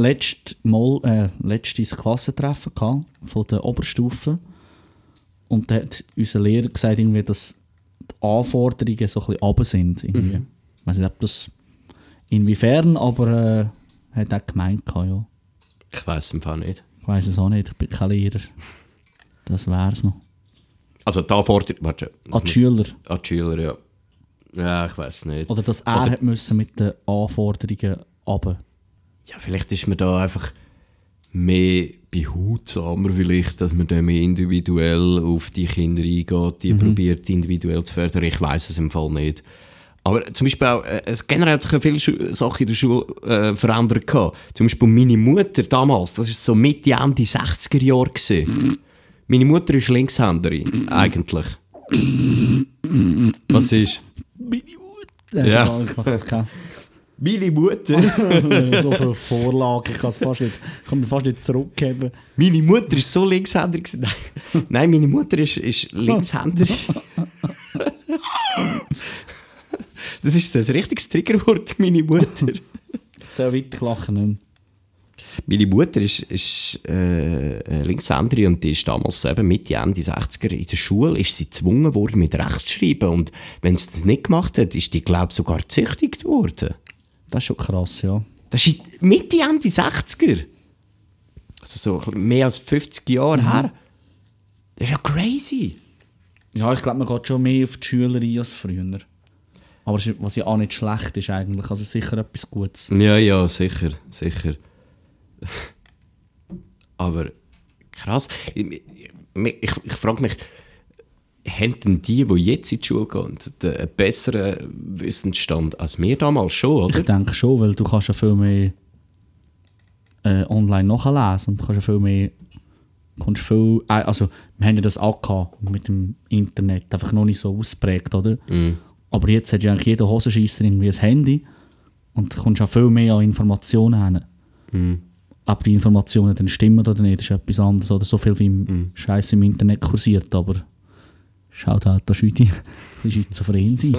letztes Klassentreffen von der Oberstufe. Und da hat unser Lehrer gesagt, irgendwie, dass die Anforderungen so ein bisschen runter sind. Irgendwie. Ich weiß nicht, ob das inwiefern, aber hat er gemeint, ja. Ich weiss es im Fall nicht. Ich weiss es auch nicht, ich bin kein Lehrer. Das wär's noch. Also die Anforderung... Warte. An die Schüler. An die Schüler, ja. Ja, ich weiss nicht. Oder dass er hat müssen mit den Anforderungen runter. Ja, vielleicht ist man da einfach mehr behutsamer vielleicht, dass man dann mehr individuell auf die Kinder eingeht, die probiert individuell zu fördern. Ich weiss es im Fall nicht. Aber zum Beispiel auch, generell hat sich ja viele Sachen in der Schule verändert gehabt. Zum Beispiel meine Mutter damals, das war so Mitte, Ende 60er Jahre gewesen. Meine Mutter ist Linkshänderin, eigentlich. Was ist? Meine Mutter? Ja. Ich mache jetzt keine. Meine Mutter? So viele Vorlagen, ich kann mir fast nicht zurückgeben. Meine Mutter ist so Linkshänderin gewesen. Nein, meine Mutter ist Linkshänderin. Das ist ein richtiges Triggerwort, meine Mutter. Erzähl weiter, ich lache nicht mehr. Meine Mutter ist Linkshänderin und die ist damals eben Mitte, Ende 60er in der Schule ist sie gezwungen worden mit Rechtschreiben. Und wenn sie das nicht gemacht hat, ist die, glaube ich, sogar gezüchtigt worden. Das ist schon krass, ja. Das ist Mitte, Ende 60er. Also so mehr als 50 Jahre her. Das ist ja crazy. Ja, ich glaube, man geht schon mehr auf die Schüler ein als früher. Aber was ja auch nicht schlecht ist eigentlich, also sicher etwas Gutes. Ja, sicher. Aber krass. Ich frage mich, haben denn die jetzt in die Schule gehen, einen besseren Wissensstand als wir damals schon, oder? Ich denke schon, weil du kannst ja viel mehr online nachlesen und du kannst ja viel mehr... Also, wir haben ja das auch gehabt mit dem Internet, einfach noch nicht so ausprägt, oder? Aber jetzt hat ja eigentlich jeder Hosenscheisser irgendwie ein Handy und du kommst auch viel mehr an Informationen hin. Ob die Informationen dann stimmen oder nicht, ist etwas anderes. Oder so viel wie im Scheiß im Internet kursiert, aber schaut halt, dass die schizophren sind.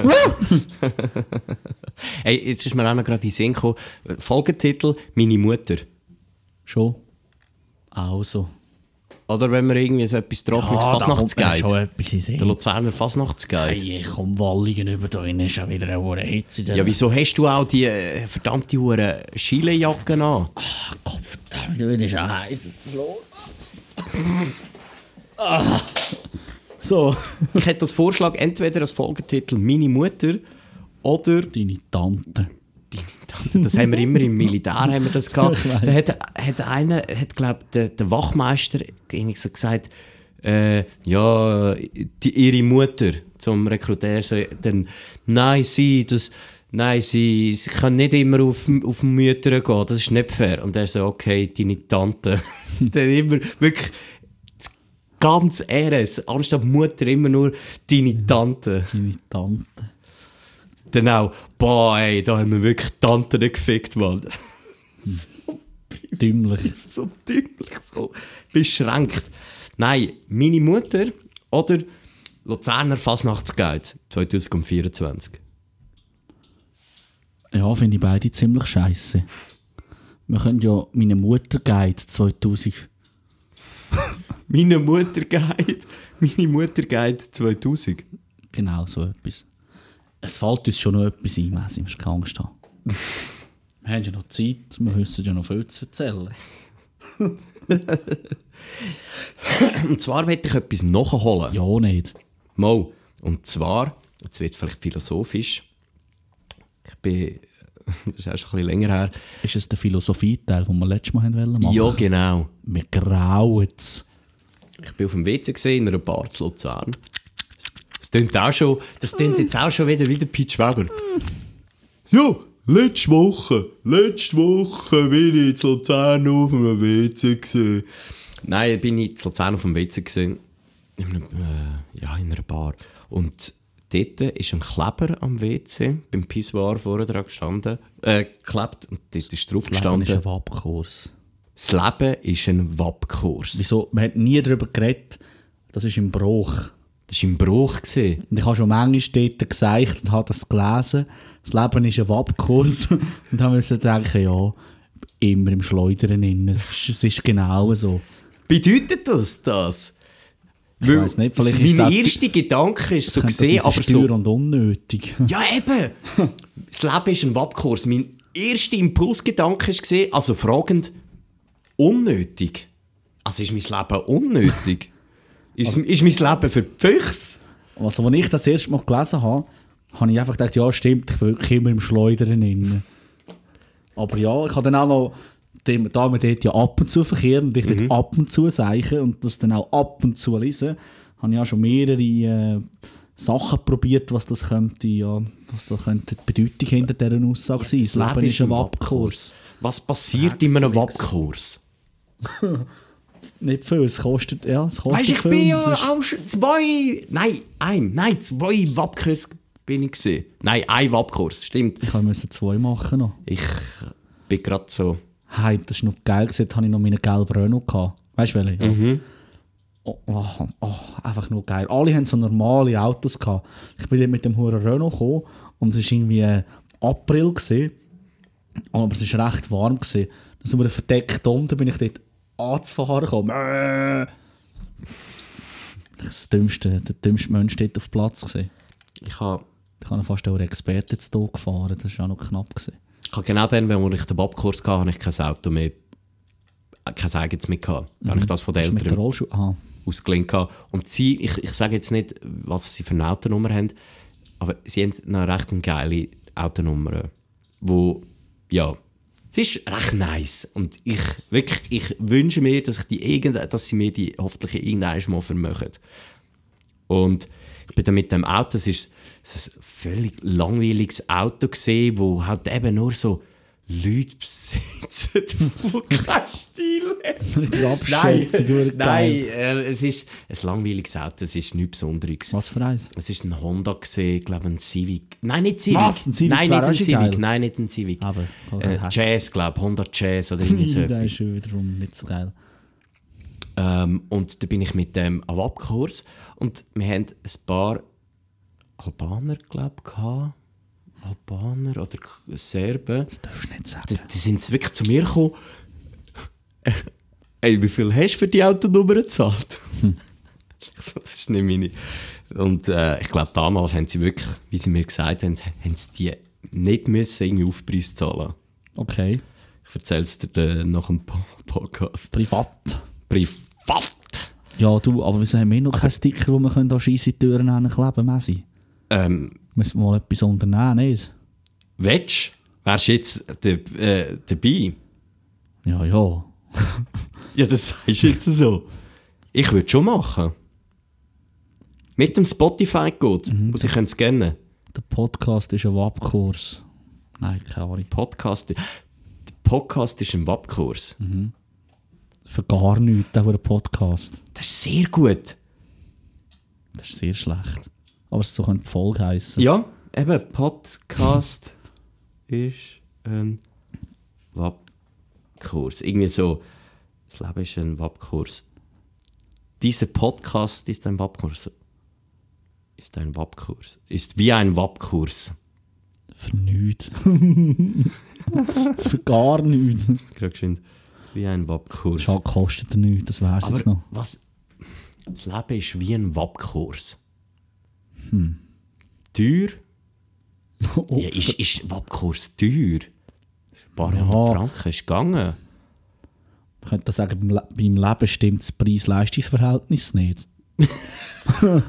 Hey, jetzt ist mir auch noch gerade in den Sinn gekommen. Folgetitel «Meine Mutter». Schon. Also. Oder wenn wir irgendwie so etwas Trockenes Fasnachtsguide. schon etwas in Sinn. Der Luzerner Fasnachtsguide. Hey, ich komme Walligen über, da ist schon wieder eine hohe Hitze. Ja, wieso hast du auch die verdammte hure Skilejacke an? Ach Gott, verdammt, du bist schon heiß, was ist das los? So. Ich hätte als Vorschlag entweder als Folgetitel «Meine Mutter» oder Deine Tante. das haben wir immer im Militär haben wir das gehabt. Da hat einer, glaub, der Wachmeister irgendwie so gesagt, ihre Mutter zum Rekrutär, so, dann, nein, sie kann nicht immer auf Mütter gehen, das ist nicht fair. Und er so, okay, deine Tante. Dann immer wirklich ganz RS, anstatt Mutter immer nur deine Tante. Deine Tante. Dann auch, boah, ey, da haben wir wirklich Tanten gefickt, Mann. Dümmlich. So dümmlich, so beschränkt. Nein, meine Mutter oder Luzerner Fasnachtsguide 2024. Ja, finde ich beide ziemlich scheisse. Wir können ja meine Mutter Guide 2000. Meine Mutter Guide 2000. Genau so etwas. Es fällt uns schon noch etwas ein, Messi, musst keine Angst haben. Wir haben ja noch Zeit, wir wissen ja noch viel zu erzählen. Und zwar möchte ich etwas nachholen. Ja, nicht. Mal. Und zwar, jetzt wird es vielleicht philosophisch. Das ist auch schon ein bisschen länger her. Ist es der Philosophie-Teil, den wir letztes Mal machen wollten? Ja, genau. Wir grauen es. Ich war auf dem WC in einer Bar zu Luzern. Das klingt jetzt auch schon wieder wie der Peach Weber. Ja, letzte Woche bin ich in Luzern auf einem WC gewesen. Nein, bin ich in Luzern auf dem WC gewesen. In einer Bar. Und dort ist ein Kleber am WC, beim Pissoir vorher dran gestanden, geklebt und dort ist drauf gestanden. Das Leben ist ein Wappkurs. Das Leben ist ein Wappkurs. Wieso? Man hat nie darüber geredet, das ist im Bruch. Das war im Bruch. Und ich habe schon manchmal dort gesagt und habe das gelesen, das Leben ist ein Wappkurs. Und dann musste ich denken, ja, immer im Schleudern drin. Es ist genau so. Bedeutet das? Ich weiss nicht, vielleicht ist mein erster Gedanke ist so gesehen, aber so... und unnötig. Ja, eben! Das Leben ist ein Wappkurs. Mein erster Impulsgedanke war, also fragend, unnötig. Also ist mein Leben unnötig? Ist mein Leben für die Füchse? Also, als ich das erste Mal gelesen habe, habe ich einfach gedacht, ja stimmt, ich bin wirklich immer im Schleudern drin. Aber ja, ich habe dann auch noch... Da wir dort ja ab und zu verkehren und ich dort ab und zu zeichne und das dann auch ab und zu lesen, habe ich auch schon mehrere Sachen probiert, was das könnte die Bedeutung hinter dieser Aussage sein. Das Leben ist ein Wappkurs. Was passiert in einem Wappkurs? Nicht viel, es kostet viel. Weißt du, ich bin ja auch schon zwei Wappkurs bin ich gesehen. Nein, ein Wappkurs, stimmt. Ich musste 2 machen noch. Ich bin gerade so... Hey, das war noch geil, da hatte ich noch meinen gelben Renault gehabt. Weißt du welchen? Ja. Mhm. Einfach nur geil. Alle hatten so normale Autos gehabt. Ich bin dann mit dem hohen Renault gekommen und es war irgendwie April gewesen, aber es war recht warm gewesen. Dann sind wir verdeckt da bin ich dort anzufahren gekommen. Der dümmste Mensch dort auf Platz gesehen. Ich habe fast auch Experten zu Tod gefahren, das war auch noch knapp gewesen. Ich habe genau dann, wenn ich den Wappkurs hatte, habe ich kein Auto mehr, kein eigenes mehr gehabt. Dann habe ich das von den Eltern mit der Rollschuhe ausgeliehen. Und sie, ich sage jetzt nicht, was sie für eine Autonummer haben, aber sie haben eine recht geile Autonummer, wo, ja, es ist recht nice. Und ich wünsche mir, dass sie mir die hoffentlich irgendwann mal vermachen. Und ich bin dann mit dem Auto, es ist ein völlig langweiliges Auto gesehen, wo halt eben nur so Leute besitzen, die keinen Stil haben. Nein, es ist ein langweiliges Auto, es ist nichts Besonderes. Was für eins? Es ist ein Honda gesehen, glaube ich, ein Civic. Nein, nicht Civic. Was? Ein Civic? Nein, nicht ein Civic. Aber, Jazz, glaube ich, Honda Jazz oder irgendwie so. Das ist schon wiederum nicht so geil. Und da bin ich mit dem am Wappkurs und wir haben ein paar Albaner, glaube ich, gehabt. Albaner oder Serben. Das darfst du nicht sagen. Die sind wirklich zu mir gekommen. Ey, wie viel hast du für die Autonummer gezahlt? Das ist nicht meine. Und ich glaube, damals haben sie wirklich, wie sie mir gesagt haben, haben sie die nicht müssen irgendwie Aufpreis zahlen. Okay. Ich erzähle es dir nach dem Podcast. Privat. Ja, du, aber wieso haben wir noch keinen Sticker, wo wir an scheisse Türen kleben Messi? Müssen wir mal etwas unternehmen, nicht? Wärst du jetzt dabei? Ja. Ja, das sagst du jetzt so. Ich würde schon machen. Mit dem Spotify-Code, wo sie es scannen. Der Podcast ist ein WAP-Kurs. Nein, keine Ahnung. Der Podcast ist ein WAP-Kurs. Für gar nichts, der Podcast. Das ist sehr gut. Das ist sehr schlecht. Aber es so könnte die Folge heissen. Ja, eben, Podcast ist ein WAP-Kurs. Irgendwie so, das Leben ist ein WAP-Kurs. Dieser Podcast ist ein WAP-Kurs. Ist ein WAP-Kurs. Ist wie ein WAP-Kurs. Für nichts. Für gar nichts. Gerade geschwind. Wie ein WAP-Kurs. Schade, kostet er nichts, das wär's jetzt noch. Das Leben ist wie ein WAP-Kurs. Teuer? Ja, ist WAP-Kurs teuer? Ein paar hundert Franken ist gegangen. Man könnte sagen, beim Leben stimmt das Preis-Leistungs-Verhältnis nicht. Könnte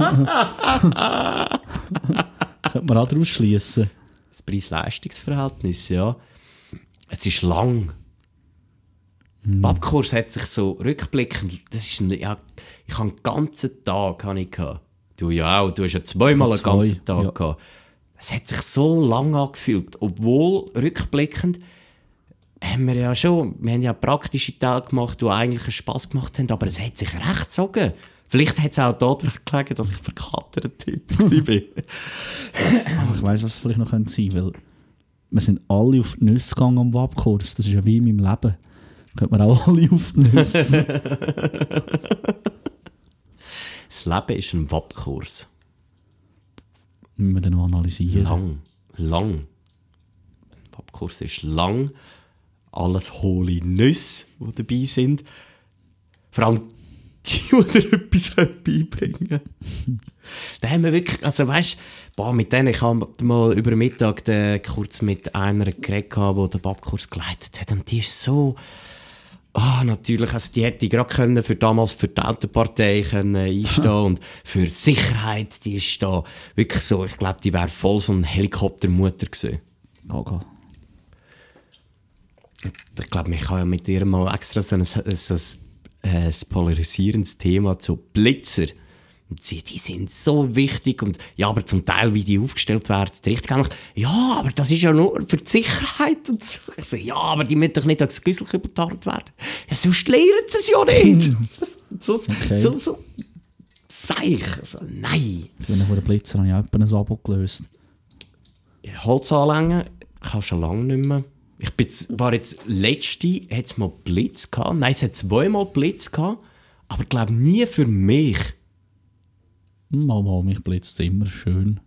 man auch daraus schliessen. Das Preis-Leistungs-Verhältnis, ja. Es ist lang. WAP-Kurs hat sich so rückblickend, ich habe einen ganzen Tag gehabt. Du ja auch, du hast ja zweimal einen ganzen Tag gehabt. Es hat sich so lang angefühlt, obwohl rückblickend haben wir haben ja praktische Teile gemacht, die eigentlich einen Spass gemacht haben, aber es hat sich recht gezogen. Vielleicht hat es auch daran gelegen, dass ich verkatert war. Ich weiss, was es vielleicht noch sein könnte, weil wir sind alle auf die Nüsse gegangen am WAP-Kurs. Das ist ja wie in meinem Leben. Könnte man auch alle auf die Nüsse. Das Leben ist ein WAP-Kurs. Müssen wir dann noch analysieren. Lang. Ein WAP-Kurs ist lang. Alles hohle Nüsse, die dabei sind. Vor allem die dir etwas beibringen. Da haben wir wirklich, also weißt du, mit denen, ich habe mal über Mittag kurz mit einer geredet, die den WAP-Kurs geleitet hat. Und die ist so, natürlich, also die hätte gerade können damals für die Autopartei einstehen und für Sicherheit, die ist da wirklich so, ich glaube, die wäre voll so eine Helikoptermutter gewesen. Okay. Ich glaube, ich habe ja mit ihr mal extra so ein polarisierendes Thema zu Blitzer. Und die sind so wichtig und ja, aber zum Teil, wie die aufgestellt werden, richtig eigentlich, ja, aber das ist ja nur für die Sicherheit. Und so. Ich so, ja, aber die müssen doch nicht als Güssel übertarnt werden. Ja, sonst lernen sie es ja nicht. so Seich. Also, nein. Für einen Blitzer habe ich auch ein Abo gelöst. Holz anlängen, ich habe schon lange nicht mehr. War jetzt letzte, hat es mal Blitz gehabt. Nein, es hat zweimal Blitz gehabt, aber ich glaube nie für mich. Mama, mich blitzt immer schön.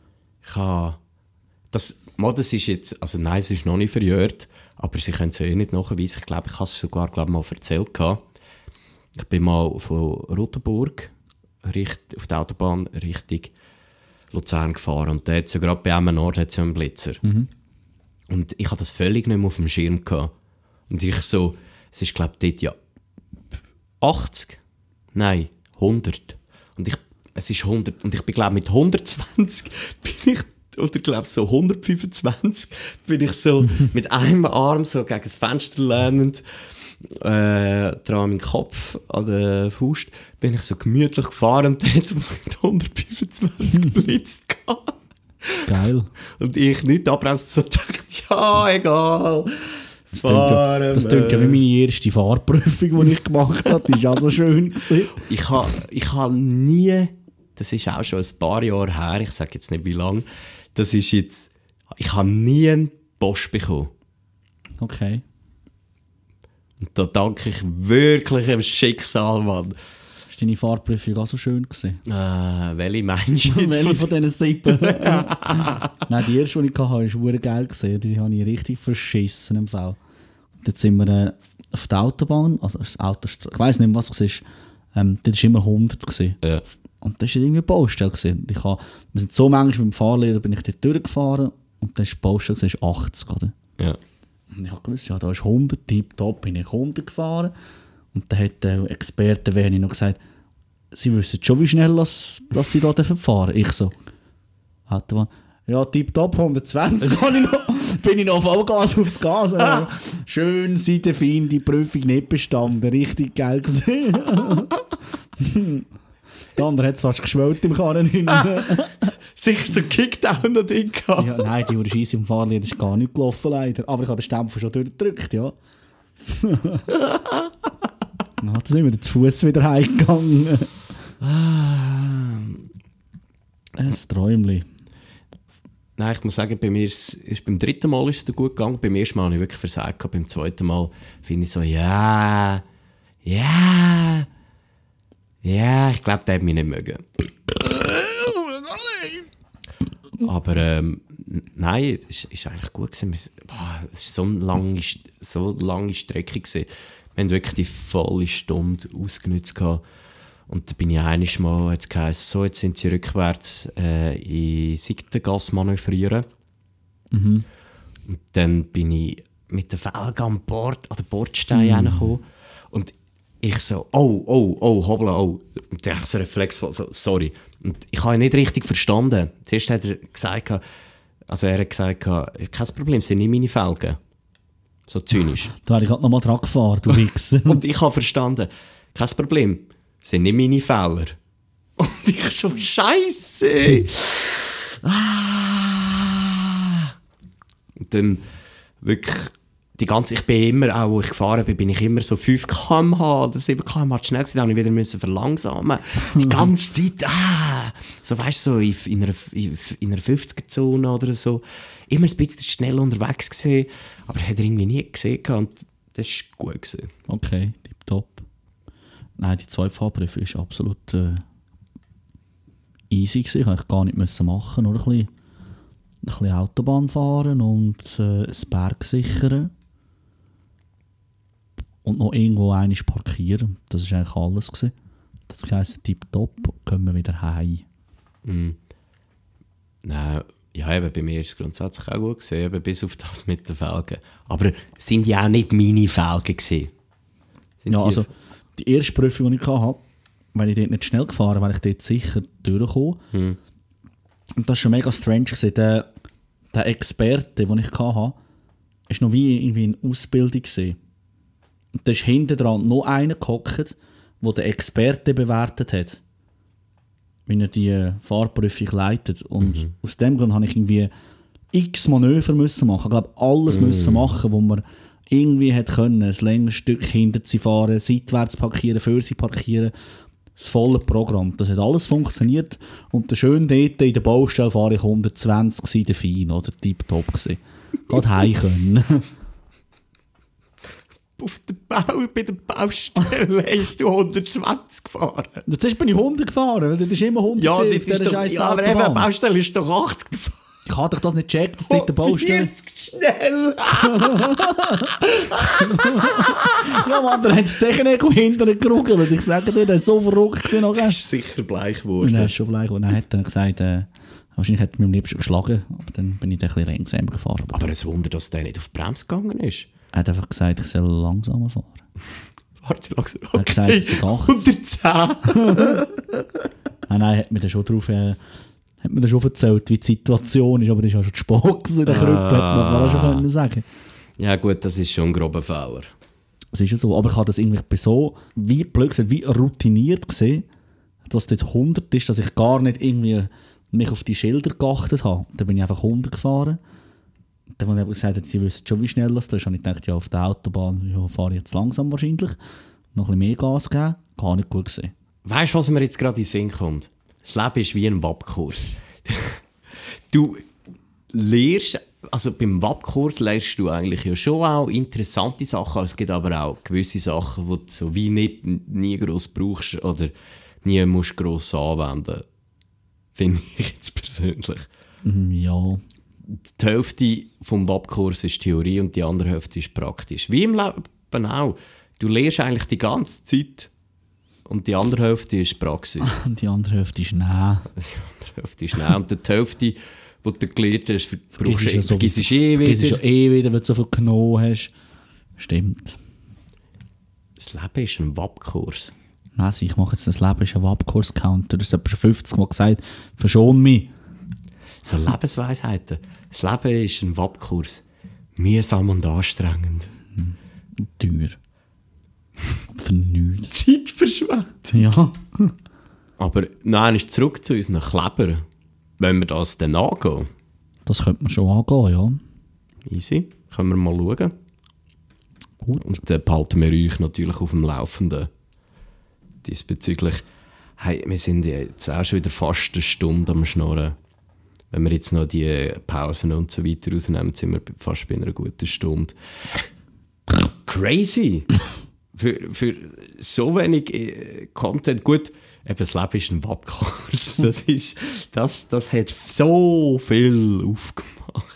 Das ist jetzt, also nein, es ist noch nicht verjährt, aber sie können es ja nicht nachweisen. Ich glaube, ich habe es sogar mal erzählt gehabt. Ich bin mal von Rotenburg auf der Autobahn Richtung Luzern gefahren und da hat es ja gerade bei einem Ort einen Blitzer. Und ich hatte das völlig nicht mehr auf dem Schirm gehabt. Und ich so, es ist glaube ich dort ja 80, nein, 100. Und es ist 100 und ich bin glaube mit 120 bin ich, oder glaube so 125 bin ich so mit einem Arm so gegen das Fenster lehnend, dran meinen Kopf an der Faust, bin ich so gemütlich gefahren und dann hat es mit 125 geblitzt gehabt. Geil. Und ich nicht abbremst, so dachte, ja, egal. Das klingt ja wie meine erste Fahrprüfung, die ich gemacht habe. Die war auch so schön gewesen. Ich habe nie, das ist auch schon ein paar Jahre her, ich sage jetzt nicht wie lange, ich habe nie einen Post bekommen. Okay. Und da danke ich wirklich dem Schicksal, Mann. Ist deine Fahrprüfung auch so schön gewesen? Welche meinst du jetzt? Welche von diesen 7? Nein, die erste, die ich hatte, war verdammt geil gewesen. Die habe ich richtig verschissen im Fall. Und jetzt sind wir auf der Autobahn, also das Autostraße, ich weiss nicht mehr, was es ist. Dort war immer 100 gewesen. Ja. Und das war irgendwie eine Baustelle gewesen. Wir sind so manchmal mit dem Fahrlehrer, bin ich dort durchgefahren und dann war die Baustelle gewesen, 80, oder? Ja. Und ich habe gewusst, ja, da ist 100, tipptopp, bin ich 100 gefahren. Und dann hat der Experte noch gesagt, sie wissen schon, wie schnell dass sie da fahren. Ich so, Autobahn. Ja, tipptopp, 120 bin ich noch Vollgas aufs Gas. Schön seitenfein, die Prüfung nicht bestanden. Richtig geil gesehen. Der andere hat es fast geschwellt im Karren. Sicher so Kickdown-Ding gehabt. Ja, nein, die Scheisse im Fahrlied ist gar nicht gelaufen, leider. Aber ich habe den Stempel schon durchgedrückt, ja. Dann sind wir zu Fuß wieder heimgegangen. Ein Träumchen. Nein, ich muss sagen, bei mir ist beim dritten Mal ist es gut gegangen. Beim ersten Mal habe ich wirklich versagt. Beim zweiten Mal finde ich so, ja, ich glaube, der hat mich nicht mögen. Aber nein, es ist eigentlich gut gewesen. Es war so eine lange Strecke gewesen. Wir haben wirklich die volle Stunde ausgenutzt gehabt. Und da bin ich einiges Mal, jetzt geheißen, so, jetzt sind sie rückwärts in Sigdengasse manövrieren. Mhm. Und dann bin ich mit der Felge an den Bordstein reingekommen. Und ich so, hoppla, oh. Und ich so reflexvoll, so, sorry. Und ich habe ihn nicht richtig verstanden. Zuerst hat er gesagt, kein Problem, es sind nicht meine Felgen. So zynisch. Da wäre ich gerade nochmal dran gefahren, du Wichser. Und ich habe verstanden, kein Problem, es sind nicht meine Fehler. Und ich schon, Scheiße! Und dann wirklich, ich bin immer, auch wo ich gefahren bin ich immer so 5 km/h oder 7 km/h zu schnell gewesen, da habe ich wieder müssen verlangsamen. Die ganze Zeit, so weißt du, so in einer 50er-Zone oder so. Immer ein bisschen schnell unterwegs gewesen, aber ich habe irgendwie nie gesehen und das war gut gewesen. Okay, tipptopp. Nein, die Zweitfahrprüfung war absolut easy gewesen. Ich musste gar nicht machen, nur ein bisschen Autobahn fahren und das Berg sichern. Und noch irgendwo einmal parkieren. Das war eigentlich alles gewesen. Das heisst, tipptopp, kommen wir wieder heim. Nein, ja, eben, bei mir ist es grundsätzlich auch gut gewesen, eben bis auf das mit den Felgen. Aber es sind ja auch nicht meine Felgen gewesen. Also die erste Prüfung, die ich hatte, weil ich dort nicht schnell gefahren, weil ich dort sicher durchgekommen. Und das war schon mega strange gewesen. Der Experte, den ich hatte, war noch wie irgendwie in Ausbildung gewesen. Und da ist hinten dran noch einer gehockt, der den Experte bewertet hat, wie er die Fahrprüfung leitet. Und aus dem Grund habe ich irgendwie x Manöver müssen machen. Ich glaube, alles müssen machen, wo man irgendwie hätte können. Ein längeres Stück hinter sie fahren, seitwärts parkieren, für sie parkieren. Das volle Programm. Das hat alles funktioniert. Und der schön dort in der Baustelle fahre ich 120 der Fein, oder? Tipptopp gewesen. Gerade heim können. Bei der Baustelle hast du 120 gefahren. Jetzt bin ich 100 gefahren, weil das ist immer 100. Ja, das ist doch, aber eben, die Baustelle ist doch 80 gefahren. Ich habe doch das nicht gecheckt, dass dort der Baustelle... 40 schnell! Ja, Mann, da haben sie sicher nicht hinterher geruckelt. Ich sage dir, der war so verrückt. Du bist sicher bleich geworden. Er ist schon bleich geworden. Dann hat er gesagt, wahrscheinlich hat er mich am liebsten geschlagen. Aber dann bin ich ein bisschen langsamer gefahren. Aber ein Wunder, dass der nicht auf die Bremse gegangen ist. Er hat einfach gesagt, ich soll langsamer fahren. Warte, langsam. Okay. Er hat gesagt, es sind 80. 110. Nein, hat mir dann schon drauf... hat mir das schon erzählt, wie die Situation ist, aber das ist ja schon zu spät in der Krippe, hätte man vorher schon können sagen. Ja gut, das ist schon ein grober Fehler. Es ist ja so, aber ich habe das irgendwie so, wie blöd gesagt, wie routiniert gesehen, dass dort 100 ist, dass ich gar nicht irgendwie mich auf die Schilder geachtet habe. Dann bin ich einfach 100 gefahren. Dann habe ich gesagt, sie wissen schon, wie schnell das ist. Und ich dachte, ja, auf der Autobahn fahre ich jetzt langsam wahrscheinlich. Noch ein bisschen mehr Gas geben. Gar nicht gut gesehen. Weißt du, was mir jetzt gerade in den Sinn kommt? Das Leben ist wie ein WAP-Kurs. Du lernst, also beim WAP-Kurs lernst du eigentlich ja schon auch interessante Sachen. Es gibt aber auch gewisse Sachen, die du so wie nie gross brauchst oder nie musst gross anwenden. Finde ich jetzt persönlich. Ja. Die Hälfte vom WAP-Kurs ist Theorie und die andere Hälfte ist praktisch. Wie im Leben auch. Du lernst eigentlich die ganze Zeit und die andere Hälfte ist Praxis. Die andere Hälfte ist Nein. Die andere Hälfte ist Nein. Und die Hälfte, die du gelernt hast, vergisst du ja wieder, wenn du so viel genommen hast. Stimmt. Das Leben ist ein WAP-Kurs. Messi, ich mache jetzt das Leben ist ein Wabkurs-Counter. Das ist etwa 50 Mal gesagt, verschon mich. So Lebensweisheiten. Das Leben ist ein Wabkurs. Mühsam und anstrengend. Teuer. Für nichts. Zeitverschwendung. Ja. Aber nein, ist zurück zu unseren Kleber. Wenn wir das dann angehen. Das könnte man schon angehen, ja. Easy. Können wir mal schauen. Gut. Und dann behalten wir euch natürlich auf dem Laufenden. Diesbezüglich. Hey, wir sind jetzt auch schon wieder fast eine Stunde am Schnurren. Wenn wir jetzt noch die Pausen und so weiter rausnehmen, sind wir fast bei einer guten Stunde. Crazy! für so wenig Content. Gut, eben das Leben ist ein Wabkurs. Das hat so viel aufgemacht.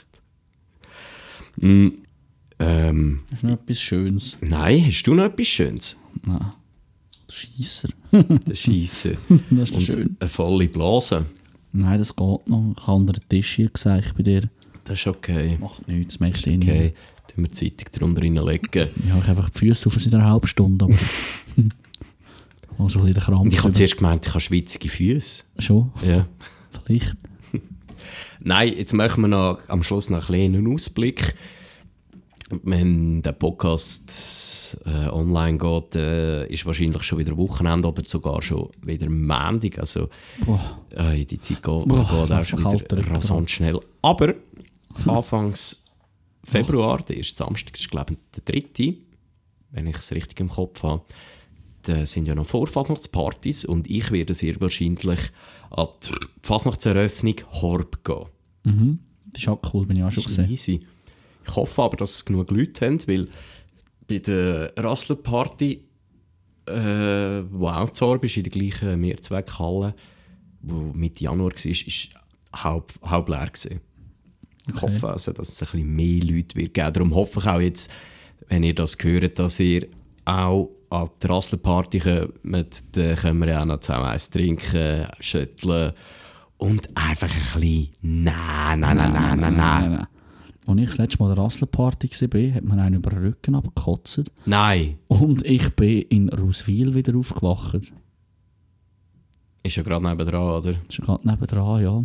Hast du noch etwas Schönes? Nein, hast du noch etwas Schönes? Nein. Der Scheisser. Der Scheisser. Das ist Und schön. eine volle Blase. Nein, das geht noch. Ich habe unter den Tisch hier gesagt bei dir. Das ist okay. Macht nichts, das merkst du eh Okay, nicht. tun wir die Zeitung drunter reinlegen. Ja, ich habe einfach die Füße auf in einer halben Stunde. Aber also ein bisschen der Krampf. Ich habe zuerst gemeint, ich habe schwitzige Füße. Schon? Ja. Vielleicht. Nein, jetzt machen wir noch am Schluss noch einen kleinen Ausblick. Wenn der Podcast online geht, ist wahrscheinlich schon wieder Wochenende oder sogar schon wieder Montag. Also die Zeit geht auch schon wieder rasant schnell. Aber Anfangs Februar, der erste Samstag, ist glaube ich der 3., wenn ich es richtig im Kopf habe, da sind ja noch Vorfasnachtspartys und ich werde sehr wahrscheinlich an die Fasnachtseröffnung Horb gehen. Mhm. Das ist auch cool, bin ich auch schon gesehen. Easy. Ich hoffe aber, dass es genug Leute haben, weil bei der Rassler-Party, wo auch zu Horb ist, in der gleichen Mehrzweckhalle, wo Mitte Januar war, ist halb leer gewesen. Ich hoffe also, dass es ein bisschen mehr Leute wird geben. Darum hoffe ich auch jetzt, wenn ihr das hört, dass ihr auch an die Rassler-Party kommt. Dann können wir ja auch noch zusammen eins trinken, schütteln und einfach ein bisschen Nein. Als ich das letzte Mal an der Rassler-Party war, hat man einen über den Rücken abgekotzt. Nein. Und ich bin in Ruswil wieder aufgewacht. Ist ja gerade nebenan, oder? Das ist gerade nebenan, ja.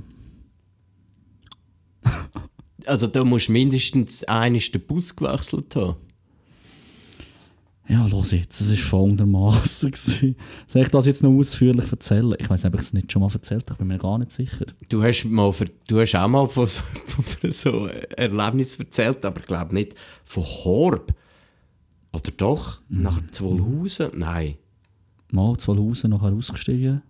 Also da musst du mindestens einmal den Bus gewechselt haben. Ja, los jetzt, es war folgendermaßen. Soll ich das jetzt noch ausführlich erzählen? Ich weiß nicht, ob ich es nicht schon mal erzählt habe, ich bin mir gar nicht sicher. Du hast auch mal von so Erlebnis erzählt, aber ich glaube nicht von Horb. Oder doch? Nachher Zwolhausen? Nein. Mal Zwolhausen nachher ausgestiegen.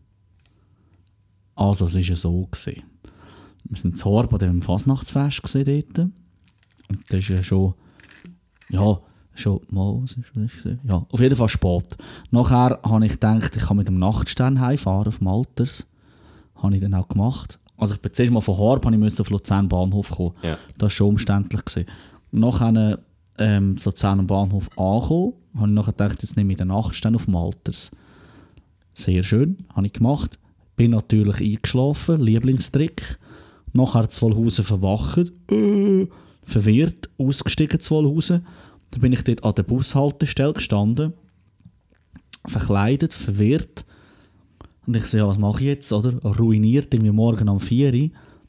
Also, es war ja so. Wir sind zu Horb an dem Fasnachtsfest dort. Und das ist ja schon... Ja... was ist das? Ja, auf jeden Fall spät. Nachher habe ich gedacht, ich kann mit dem Nachtstern heimfahren auf Malters. Habe ich dann auch gemacht. Also ich bin zuerst mal von Horb, musste auf Luzern Bahnhof kommen. Ja. Das war schon umständlich. Nachher zu Luzern am Bahnhof angekommen, habe ich nachher gedacht, jetzt nehme ich den Nachtstern auf Malters. Sehr schön, habe ich gemacht. Bin natürlich eingeschlafen, Lieblingstrick. Nachher zu Zwolhausen verwacht. Verwirrt, ausgestiegen zu Zwolhausen. Dann bin ich dort an der Bushaltestelle gestanden, verkleidet, verwirrt. Und ich so, ja, was mache ich jetzt, oder? Ruiniert, irgendwie morgen um 4 Uhr.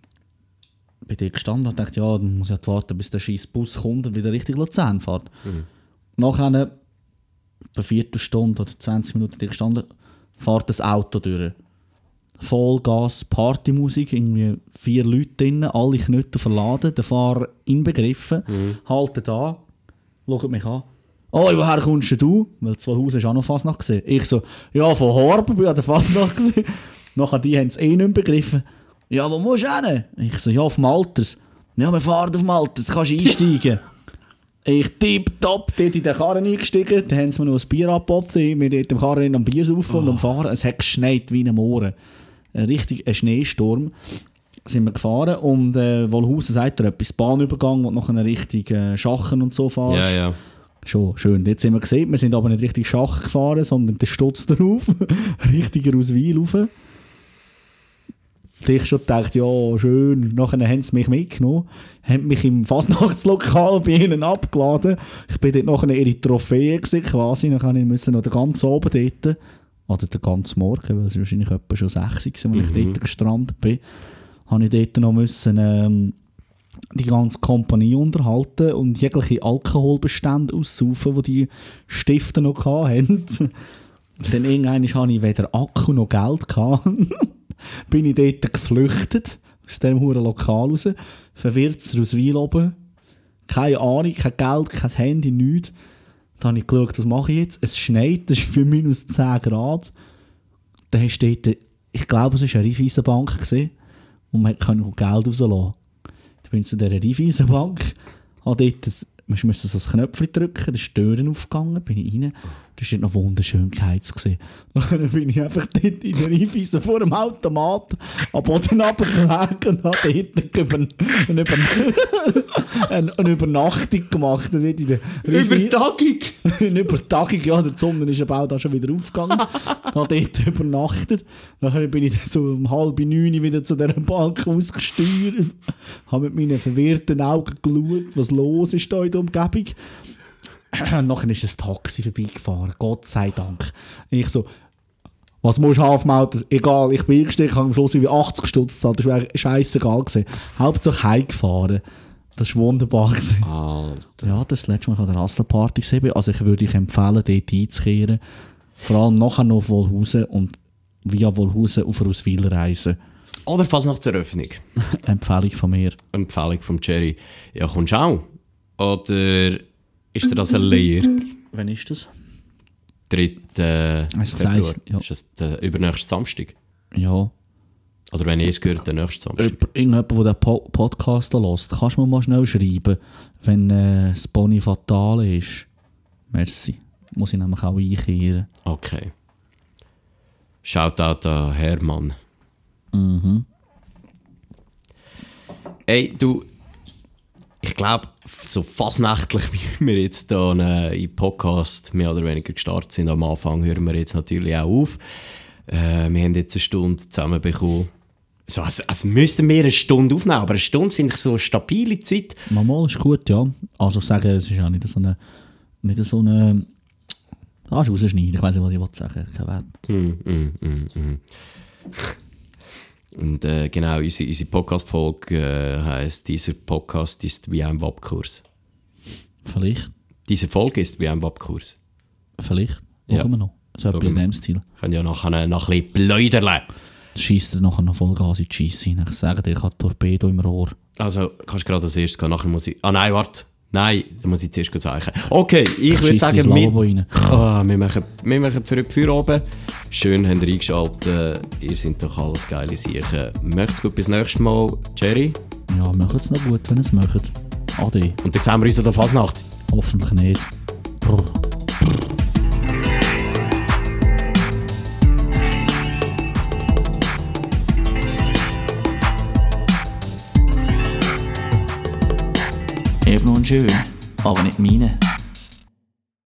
Bin dort gestanden und dachte, ja, dann muss ich halt warten, bis der scheiß Bus kommt und wieder Richtung Luzern fährt. Nachher, eine Viertelstunde oder 20 Minuten dort gestanden, fährt das Auto durch. Vollgas, Partymusik, irgendwie 4 Leute drin, alle Knöpfe verladen, der Fahrer inbegriffen, haltet an. Schaut mich an. Oh, woher kommst du? Weil Zwolhausen ist auch noch Fasnacht gesehen. Ich so, ja, von Horb bin ich an der Fasnacht gesehen. Nachher die haben es eh nicht begriffen. Ja, wo musst du hin? Ich so, ja, auf Malters. Ja, wir fahren auf Malters, kannst du einsteigen. Ich tipptopp dort in den Karren eingestiegen. Dann haben sie mir noch ein Bier abgeboten. Wir dort im Karren am Bier saufen und am Fahren. Es hat geschneit wie in einem Ohren. Richtig ein Schneesturm. Sind wir gefahren und Wolhausen sagt er etwas, Bahnübergang und noch eine Richtung Schachen und so fahrst. Ja. Schon schön. Jetzt haben wir gesehen, wir sind aber nicht richtig Schach gefahren, sondern der Stutz darauf, richtiger aus Weil rauf. Ich schon gedacht, ja, schön. Nachher haben sie mich mitgenommen, haben mich im Fasnachtslokal bei ihnen abgeladen. Ich bin dort nachher ihre Trophäe gewesen, quasi. Dann musste ich noch ganz oben dort. oder den ganzen Morgen, weil es wahrscheinlich etwa schon 6 Uhr war, als ich dort gestrandet bin, habe ich dort noch müssen, die ganze Kompanie unterhalten und jegliche Alkoholbestände aussaufen, die Stifte noch hatten. Dann irgendwann hatte ich weder Akku noch Geld. Bin ich dort geflüchtet, aus diesem huren Lokal raus, verwirrt aus Weil oben. Keine Ahnung, kein Geld, kein Handy, nichts. Dann habe ich geschaut, was mache ich jetzt? Es schneit, es ist für minus 10 Grad. Dann hast du dort, ich glaube, es war eine Raiffeisenbank, und man konnte Geld rauslassen. Dann bin ich zu dieser Raiffeisenbank, habe dort man musste so ein Knöpfchen drücken, da ist die Türen aufgegangen, bin ich rein. Da war noch wunderschön geheizt. Dann bin ich einfach dort in der Raiffeisen vor dem Automat am Boden runtergelegt und habe dort eine Übernachtung gemacht. Übertagung? Eine Übertagung, ja, der Sonne ist aber auch da schon wieder aufgegangen. Habe dort übernachtet. Dann bin ich so um 8:30 wieder zu dieser Bank ausgesteuert. Habe mit meinen verwirrten Augen geschaut, was los ist da in der Umgebung. Nachher ist ein Taxi vorbeigefahren, Gott sei Dank. Ich so, was musst du haben auf dem Auto? Egal, ich bin eingestiegen, ich habe am Schluss 80 Stutz gezahlt, das wäre scheissegal gewesen. Hauptsache heimgefahren. Das war wunderbar gewesen. Alter. Ja, das letzte Mal an der Rasselparty gesehen. Also ich würde euch empfehlen, dort einzukehren. Vor allem nachher noch auf Wolhausen und via Wolhausen auf Auswil reisen. Oder fast noch zur Eröffnung. Empfehlung von mir. Empfehlung von Jerry. Ja, kommst du auch? Oder ist dir das eine Lehre? Wann ist das? 3. Februar. Ja. Ist das der übernächste Samstag? Ja. Oder wenn ihr es gehört, der nächste Samstag? Irgendjemand, der den Podcast hört, kannst du mir mal schnell schreiben, wenn das Boni fatal ist. Merci. Muss ich nämlich auch einkehren. Okay. Shoutout an Hermann. Mhm. Ey, du, ich glaube, so fasnächtlich, wie wir jetzt hier im Podcast mehr oder weniger gestartet sind, am Anfang hören wir jetzt natürlich auch auf. Wir haben jetzt eine Stunde zusammenbekommen. So, also müssten wir eine Stunde aufnehmen, aber eine Stunde finde ich so eine stabile Zeit. Mal ist gut, ja. Also sagen, es ist auch nicht so eine... Ah, rausschneiden, ich weiss nicht, was ich sagen will. Und genau, unsere Podcast-Folge heisst, dieser Podcast ist wie ein Webkurs. Vielleicht. Diese Folge ist wie ein Webkurs. Vielleicht. Ja. Schauen wir noch. So etwas in dem Stil. Können ja nachher noch ein bisschen pläudern. Scheisst dir nachher noch Vollgas in die Scheisse rein. Ich sage dir, ich habe Torpedo im Rohr. Also, kannst du gerade als erstes gehen, nachher muss ich... Ah nein, warte. Nein, da muss ich zuerst zeigen. Okay, ich würde sagen, wir machen für die oben. Schön, habt ihr eingeschaltet. Ihr seid doch alles geile Sachen. Möcht's gut, bis nächstes Mal. Jerry? Ja, macht's noch gut, wenn ihr es macht. Ade. Und dann sehen wir uns an der Fasnacht. Hoffentlich nicht. Brr. Eben und schön, aber nicht meine.